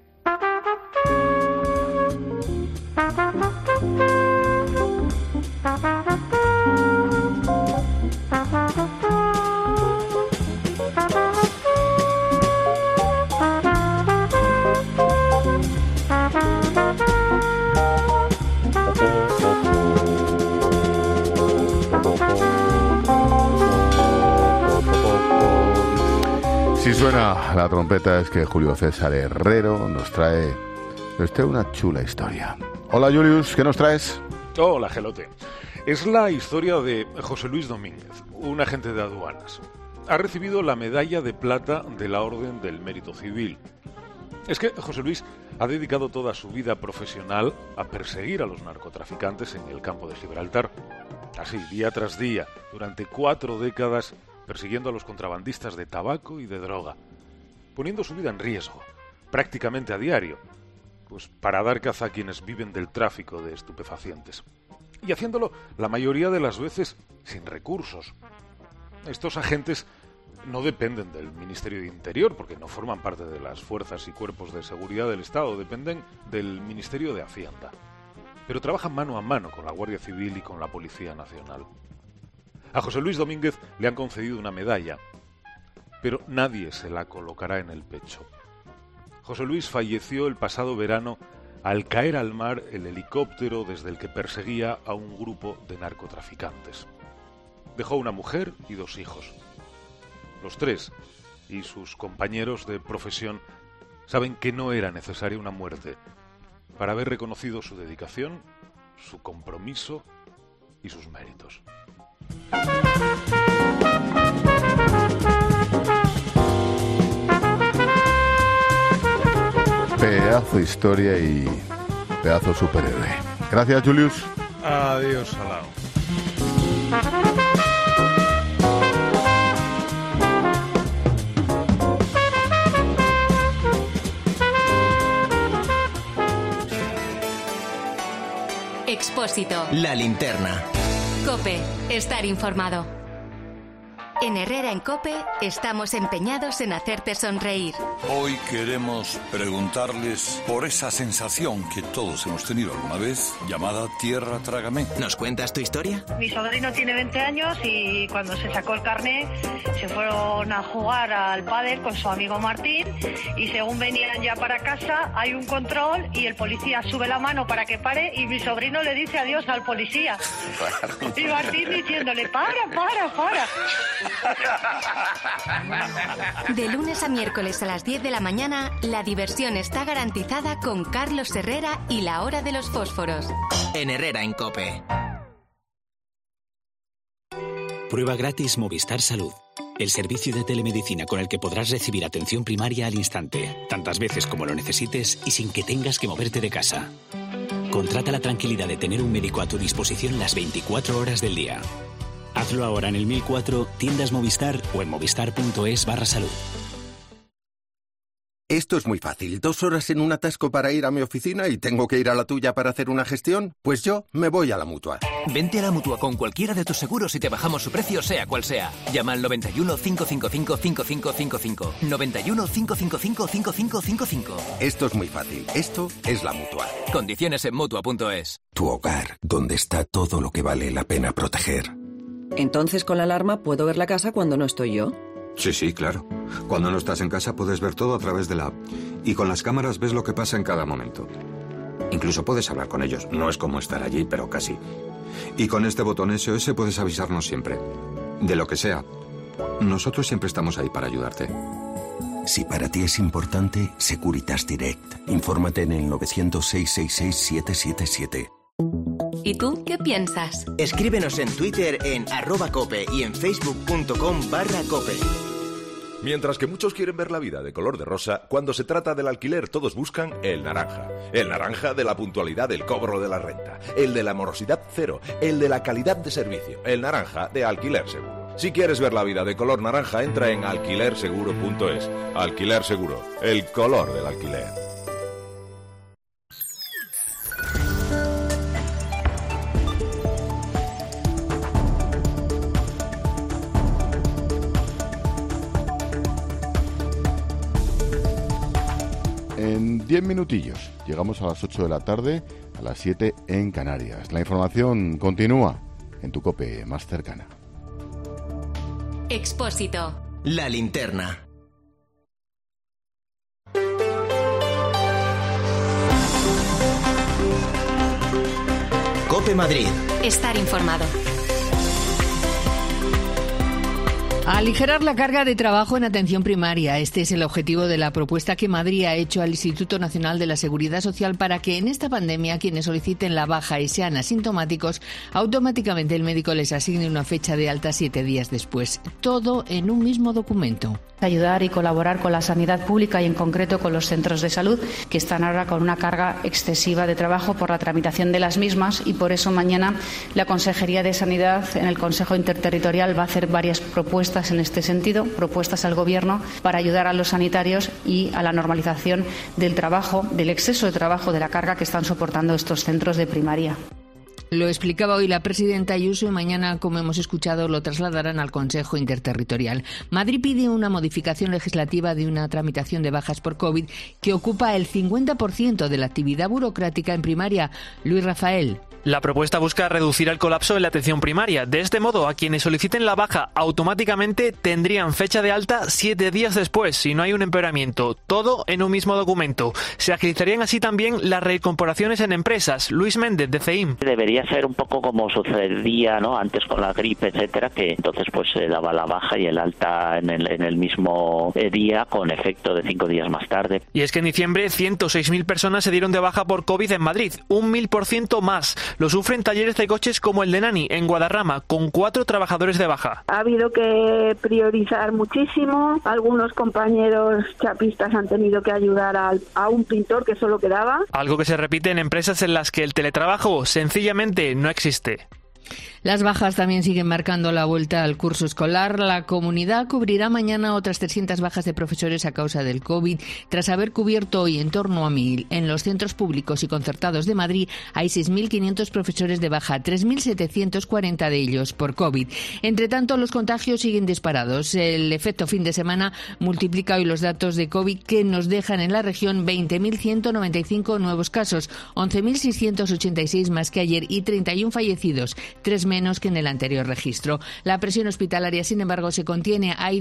Si suena la trompeta es que Julio César Herrero nos trae Esta es una chula historia. Hola Julius, ¿qué nos traes? Hola Gelote. Es la historia de José Luis Domínguez, un agente de aduanas. Ha recibido la medalla de plata de la Orden del Mérito Civil. Es que José Luis ha dedicado toda su vida profesional a perseguir a los narcotraficantes en el campo de Gibraltar. Así, día tras día, durante 4 décadas, persiguiendo a los contrabandistas de tabaco y de droga, poniendo su vida en riesgo, prácticamente a diario, pues para dar caza a quienes viven del tráfico de estupefacientes. Y haciéndolo la mayoría de las veces sin recursos. Estos agentes no dependen del Ministerio de Interior, porque no forman parte de las fuerzas y cuerpos de seguridad del Estado, dependen del Ministerio de Hacienda. Pero trabajan mano a mano con la Guardia Civil y con la Policía Nacional. A José Luis Domínguez le han concedido una medalla, pero nadie se la colocará en el pecho. José Luis falleció el pasado verano al caer al mar el helicóptero desde el que perseguía a un grupo de narcotraficantes. Dejó una mujer y 2 hijos. Los 3 y sus compañeros de profesión saben que no era necesaria una muerte para haber reconocido su dedicación, su compromiso y sus méritos. Pedazo de historia y pedazo superhéroe. Gracias, Julius. Adiós, Salao. Expósito. La linterna. COPE. Estar informado. En Herrera en COPE estamos empeñados en hacerte sonreír. Hoy queremos preguntarles por esa sensación que todos hemos tenido alguna vez, llamada tierra trágame. ¿Nos cuentas tu historia? Mi sobrino tiene 20 años y cuando se sacó el carné se fueron a jugar al pádel con su amigo Martín y según venían ya para casa hay un control y el policía sube la mano para que pare y mi sobrino le dice adiós al policía. Y Martín diciéndole, para. De lunes a miércoles a las 10 de la mañana, la diversión está garantizada con Carlos Herrera y la hora de los fósforos. En Herrera en COPE. Prueba gratis Movistar Salud. El servicio de telemedicina con el que podrás recibir atención primaria al instante, tantas veces como lo necesites y sin que tengas que moverte de casa. Contrata la tranquilidad de tener un médico a tu disposición las 24 horas del día. Hazlo ahora en el 1004, tiendas Movistar o en movistar.es/salud. Esto es muy fácil. 2 horas en un atasco para ir a mi oficina y tengo que ir a la tuya para hacer una gestión. Pues yo me voy a la Mutua. Vente a la Mutua con cualquiera de tus seguros y te bajamos su precio sea cual sea. Llama al 91 555 5555. 91 555 5555. Esto es muy fácil. Esto es la Mutua. Condiciones en Mutua.es. Tu hogar, donde está todo lo que vale la pena proteger. Entonces con la alarma puedo ver la casa cuando no estoy yo. Sí, claro. Cuando no estás en casa puedes ver todo a través de la app. Y con las cámaras ves lo que pasa en cada momento. Incluso puedes hablar con ellos. No es como estar allí, pero casi. Y con este botón SOS puedes avisarnos siempre. De lo que sea. Nosotros siempre estamos ahí para ayudarte. Si para ti es importante, Securitas Direct. Infórmate en el 900-666-777. ¿Y tú qué piensas? Escríbenos en Twitter en @cope y en facebook.com/cope. Mientras que muchos quieren ver la vida de color de rosa, cuando se trata del alquiler todos buscan el naranja. El naranja de la puntualidad del cobro de la renta, el de la morosidad cero, el de la calidad de servicio, el naranja de Alquiler Seguro. Si quieres ver la vida de color naranja, entra en alquilerseguro.es. Alquiler Seguro, el color del alquiler. En 10 minutillos llegamos a las 8 de la tarde, a las 7 en Canarias. La información continúa en tu COPE más cercana. Expósito. La linterna. COPE Madrid. Estar informado. Aligerar la carga de trabajo en atención primaria. Este es el objetivo de la propuesta que Madrid ha hecho al Instituto Nacional de la Seguridad Social para que en esta pandemia quienes soliciten la baja y sean asintomáticos, automáticamente el médico les asigne una fecha de alta 7 días después. Todo en un mismo documento. Ayudar y colaborar con la sanidad pública y en concreto con los centros de salud que están ahora con una carga excesiva de trabajo por la tramitación de las mismas y por eso mañana la Consejería de Sanidad en el Consejo Interterritorial va a hacer varias propuestas en este sentido, propuestas al Gobierno para ayudar a los sanitarios y a la normalización del trabajo, del exceso de trabajo, de la carga que están soportando estos centros de primaria. Lo explicaba hoy la presidenta Ayuso y mañana, como hemos escuchado, lo trasladarán al Consejo Interterritorial. Madrid pide una modificación legislativa de una tramitación de bajas por COVID que ocupa el 50% de la actividad burocrática en primaria. Luis Rafael. La propuesta busca reducir el colapso en la atención primaria. De este modo, a quienes soliciten la baja automáticamente tendrían fecha de alta 7 días después, si no hay un empeoramiento. Todo en un mismo documento. Se agilizarían así también las reincorporaciones en empresas. Luis Méndez, de CEIM. Debería ser un poco como sucedía, ¿no?, antes con la gripe, etcétera, que entonces pues se daba la baja y el alta en el mismo día con efecto de 5 días más tarde. Y es que en diciembre 106.000 personas se dieron de baja por COVID en Madrid, un 1.000% más. Lo sufren talleres de coches como el de Nani, en Guadarrama, con 4 trabajadores de baja. Ha habido que priorizar muchísimo. Algunos compañeros chapistas han tenido que ayudar a un pintor que solo quedaba. Algo que se repite en empresas en las que el teletrabajo sencillamente no existe. Las bajas también siguen marcando la vuelta al curso escolar. La comunidad cubrirá mañana otras 300 bajas de profesores a causa del COVID, tras haber cubierto hoy en torno a 1.000. En los centros públicos y concertados de Madrid hay 6.500 profesores de baja, 3.740 de ellos por COVID. Entre tanto, los contagios siguen disparados. El efecto fin de semana multiplica hoy los datos de COVID que nos dejan en la región 20.195 nuevos casos, 11.686 más que ayer y 31 fallecidos, 3 menos que en el anterior registro. La presión hospitalaria, sin embargo, se contiene. Hay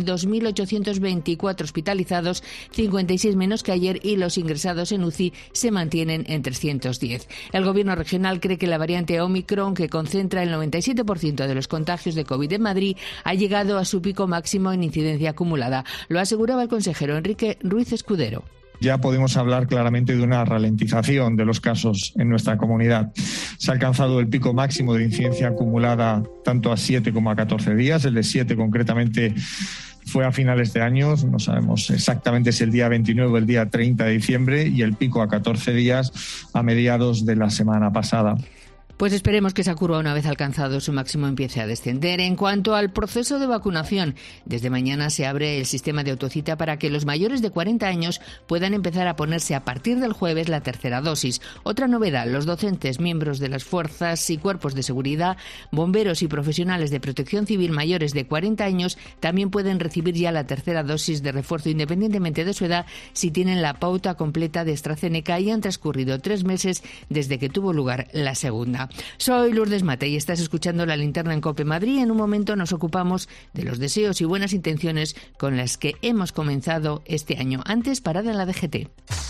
2.824 hospitalizados, 56 menos que ayer, y los ingresados en UCI se mantienen en 310. El Gobierno regional cree que la variante Omicron, que concentra el 97% de los contagios de COVID en Madrid, ha llegado a su pico máximo en incidencia acumulada. Lo aseguraba el consejero Enrique Ruiz Escudero. Ya podemos hablar claramente de una ralentización de los casos en nuestra comunidad. Se ha alcanzado el pico máximo de incidencia acumulada tanto a 7 como a 14 días. El de 7 concretamente fue a finales de año, no sabemos exactamente si el día 29 o el día 30 de diciembre, y el pico a 14 días a mediados de la semana pasada. Pues esperemos que esa curva, una vez alcanzado su máximo, empiece a descender. En cuanto al proceso de vacunación, desde mañana se abre el sistema de autocita para que los mayores de 40 años puedan empezar a ponerse a partir del jueves la tercera dosis. Otra novedad, los docentes, miembros de las fuerzas y cuerpos de seguridad, bomberos y profesionales de protección civil mayores de 40 años también pueden recibir ya la tercera dosis de refuerzo independientemente de su edad si tienen la pauta completa de AstraZeneca y han transcurrido 3 meses desde que tuvo lugar la segunda. Soy Lourdes Mate y estás escuchando La Linterna en COPE Madrid. En un momento nos ocupamos de los deseos y buenas intenciones con las que hemos comenzado este año. Antes, parada en la DGT.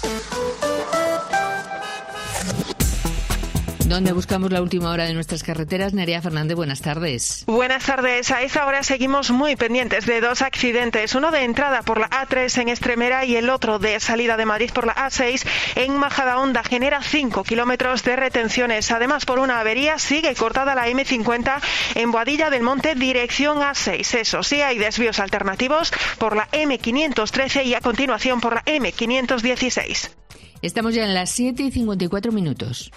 Donde buscamos la última hora de nuestras carreteras. Nerea Fernández, buenas tardes. Buenas tardes. A esta hora seguimos muy pendientes de 2 accidentes. Uno de entrada por la A3 en Extremera y el otro de salida de Madrid por la A6 en Majadahonda. Genera 5 kilómetros de retenciones. Además, por una avería sigue cortada la M50 en Boadilla del Monte, dirección A6. Eso sí, hay desvíos alternativos por la M513 y a continuación por la M516. Estamos ya en las 7:54.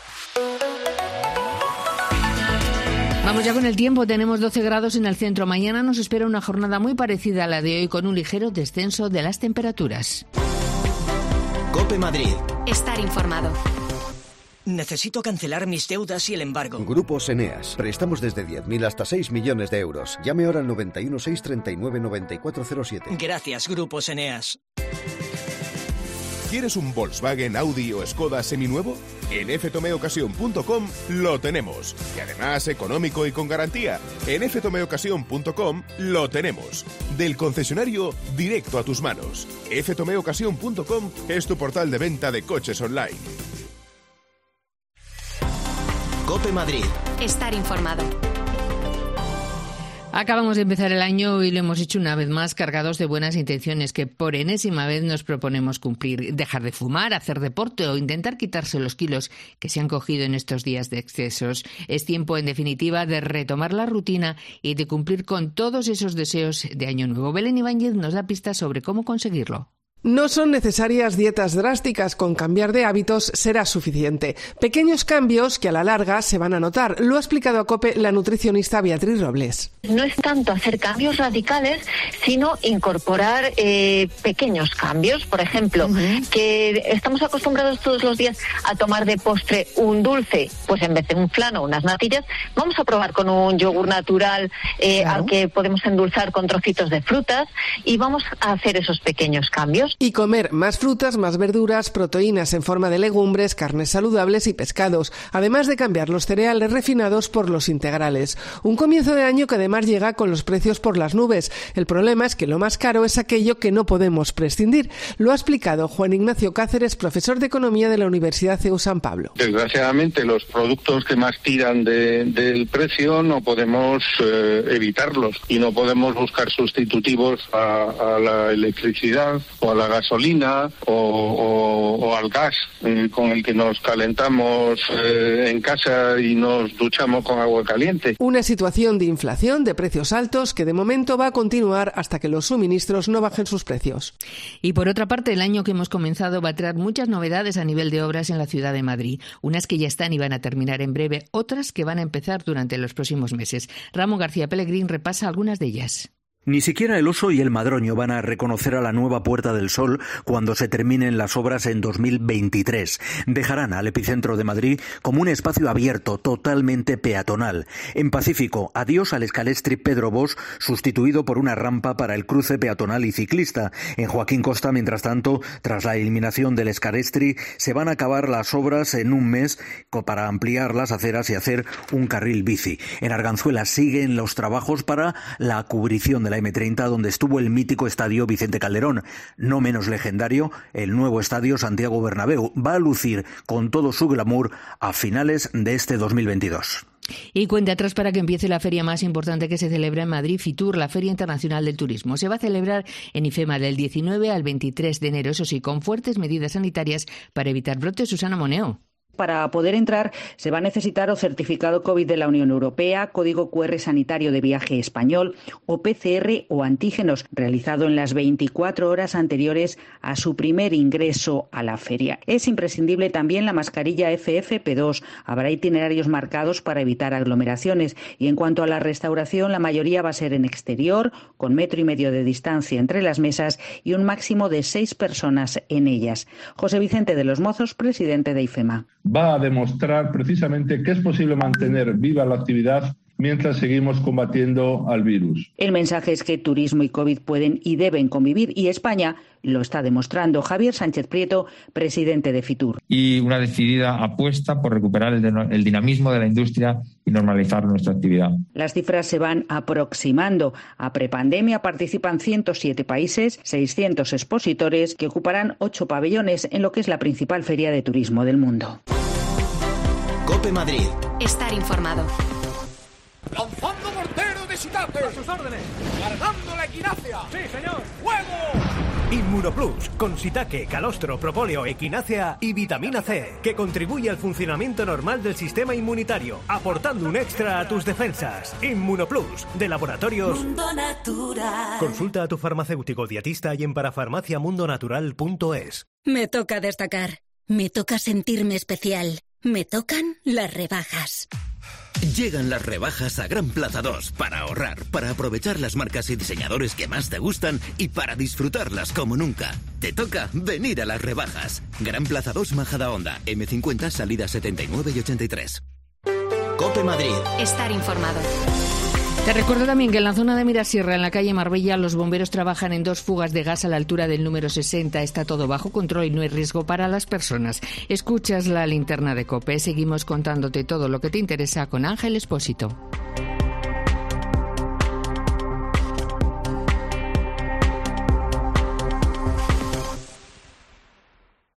Vamos ya con el tiempo. Tenemos 12 grados en el centro. Mañana nos espera una jornada muy parecida a la de hoy, con un ligero descenso de las temperaturas. COPE Madrid. Estar informado. Necesito cancelar mis deudas y el embargo. Grupos Eneas. Prestamos desde 10.000 hasta 6 millones de euros. Llame ahora al 91 639 9407. Gracias, Grupos Eneas. ¿Quieres un Volkswagen, Audi o Skoda seminuevo? En ftomeocasión.com lo tenemos. Y además económico y con garantía. En ftomeocasión.com lo tenemos. Del concesionario directo a tus manos. ftomeocasión.com es tu portal de venta de coches online. COPE Madrid. Estar informado. Acabamos de empezar el año y lo hemos hecho una vez más cargados de buenas intenciones que por enésima vez nos proponemos cumplir. Dejar de fumar, hacer deporte o intentar quitarse los kilos que se han cogido en estos días de excesos. Es tiempo, en definitiva, de retomar la rutina y de cumplir con todos esos deseos de Año Nuevo. Belén Ibáñez nos da pistas sobre cómo conseguirlo. No son necesarias dietas drásticas, con cambiar de hábitos será suficiente. Pequeños cambios que a la larga se van a notar. Lo ha explicado a COPE la nutricionista Beatriz Robles. No es tanto hacer cambios radicales, sino incorporar pequeños cambios. Por ejemplo, que estamos acostumbrados todos los días a tomar de postre un dulce, pues en vez de un flan o unas natillas, vamos a probar con un yogur natural al que podemos endulzar con trocitos de frutas y vamos a hacer esos pequeños cambios. Y comer más frutas, más verduras, proteínas en forma de legumbres, carnes saludables y pescados, además de cambiar los cereales refinados por los integrales. Un comienzo de año que además llega con los precios por las nubes. El problema es que lo más caro es aquello que no podemos prescindir. Lo ha explicado Juan Ignacio Cáceres, profesor de Economía de la Universidad CEU San Pablo. Desgraciadamente, los productos que más tiran del precio no podemos evitarlos y no podemos buscar sustitutivos a la electricidad o a la gasolina o al gas con el que nos calentamos en casa y nos duchamos con agua caliente. Una situación de inflación, de precios altos, que de momento va a continuar hasta que los suministros no bajen sus precios. Y por otra parte, el año que hemos comenzado va a traer muchas novedades a nivel de obras en la ciudad de Madrid. Unas que ya están y van a terminar en breve, otras que van a empezar durante los próximos meses. Ramón García Pellegrín repasa algunas de ellas. Ni siquiera el Oso y el Madroño van a reconocer a la nueva Puerta del Sol cuando se terminen las obras en 2023. Dejarán al epicentro de Madrid como un espacio abierto, totalmente peatonal. En Pacífico, adiós al Escalestri Pedro Bosch, sustituido por una rampa para el cruce peatonal y ciclista. En Joaquín Costa, mientras tanto, tras la eliminación del Escalestri, se van a acabar las obras en un mes para ampliar las aceras y hacer un carril bici. En Arganzuela siguen los trabajos para la cubrición de la M30, donde estuvo el mítico estadio Vicente Calderón. No menos legendario, el nuevo estadio Santiago Bernabéu va a lucir con todo su glamour a finales de este 2022. Y cuenta atrás para que empiece la feria más importante que se celebra en Madrid, Fitur, la Feria Internacional del Turismo. Se va a celebrar en IFEMA del 19 al 23 de enero, eso sí, con fuertes medidas sanitarias para evitar brotes. Susana Moneo. Para poder entrar se va a necesitar o certificado COVID de la Unión Europea, código QR sanitario de viaje español o PCR o antígenos realizado en las 24 horas anteriores a su primer ingreso a la feria. Es imprescindible también la mascarilla FFP2. Habrá itinerarios marcados para evitar aglomeraciones y en cuanto a la restauración, la mayoría va a ser en exterior, con 1,5 metros de distancia entre las mesas y un máximo de 6 personas en ellas. José Vicente de los Mozos, presidente de IFEMA. Va a demostrar precisamente que es posible mantener viva la actividad mientras seguimos combatiendo al virus. El mensaje es que turismo y COVID pueden y deben convivir y España lo está demostrando. Javier Sánchez Prieto, presidente de Fitur. Y una decidida apuesta por recuperar el dinamismo de la industria y normalizar nuestra actividad. Las cifras se van aproximando. A prepandemia participan 107 países, 600 expositores que ocuparán 8 pabellones en lo que es la principal feria de turismo del mundo. COPE Madrid. Estar informado. ¡Lanzando mortero de shiitake! ¡A sus órdenes! ¡Cargando la equinacia! ¡Sí, señor! ¡Fuego! Inmunoplus, con shiitake, calostro, propóleo, equinácea y vitamina C, que contribuye al funcionamiento normal del sistema inmunitario, aportando un extra a tus defensas. Inmunoplus, de Laboratorios Mundo Natural. Consulta a tu farmacéutico dietista y en parafarmaciamundonatural.es. Me toca destacar. Me toca sentirme especial. Me tocan las rebajas. Llegan las rebajas a Gran Plaza 2 para ahorrar, para aprovechar las marcas y diseñadores que más te gustan y para disfrutarlas como nunca. Te toca venir a las rebajas. Gran Plaza 2 Majadahonda, M50, salida 79 y 83. COPE Madrid. Estar informado. Te recuerdo también que en la zona de Mirasierra, en la calle Marbella, los bomberos trabajan en 2 fugas de gas a la altura del número 60. Está todo bajo control y no hay riesgo para las personas. Escuchas la linterna de COPE. Seguimos contándote todo lo que te interesa con Ángel Expósito.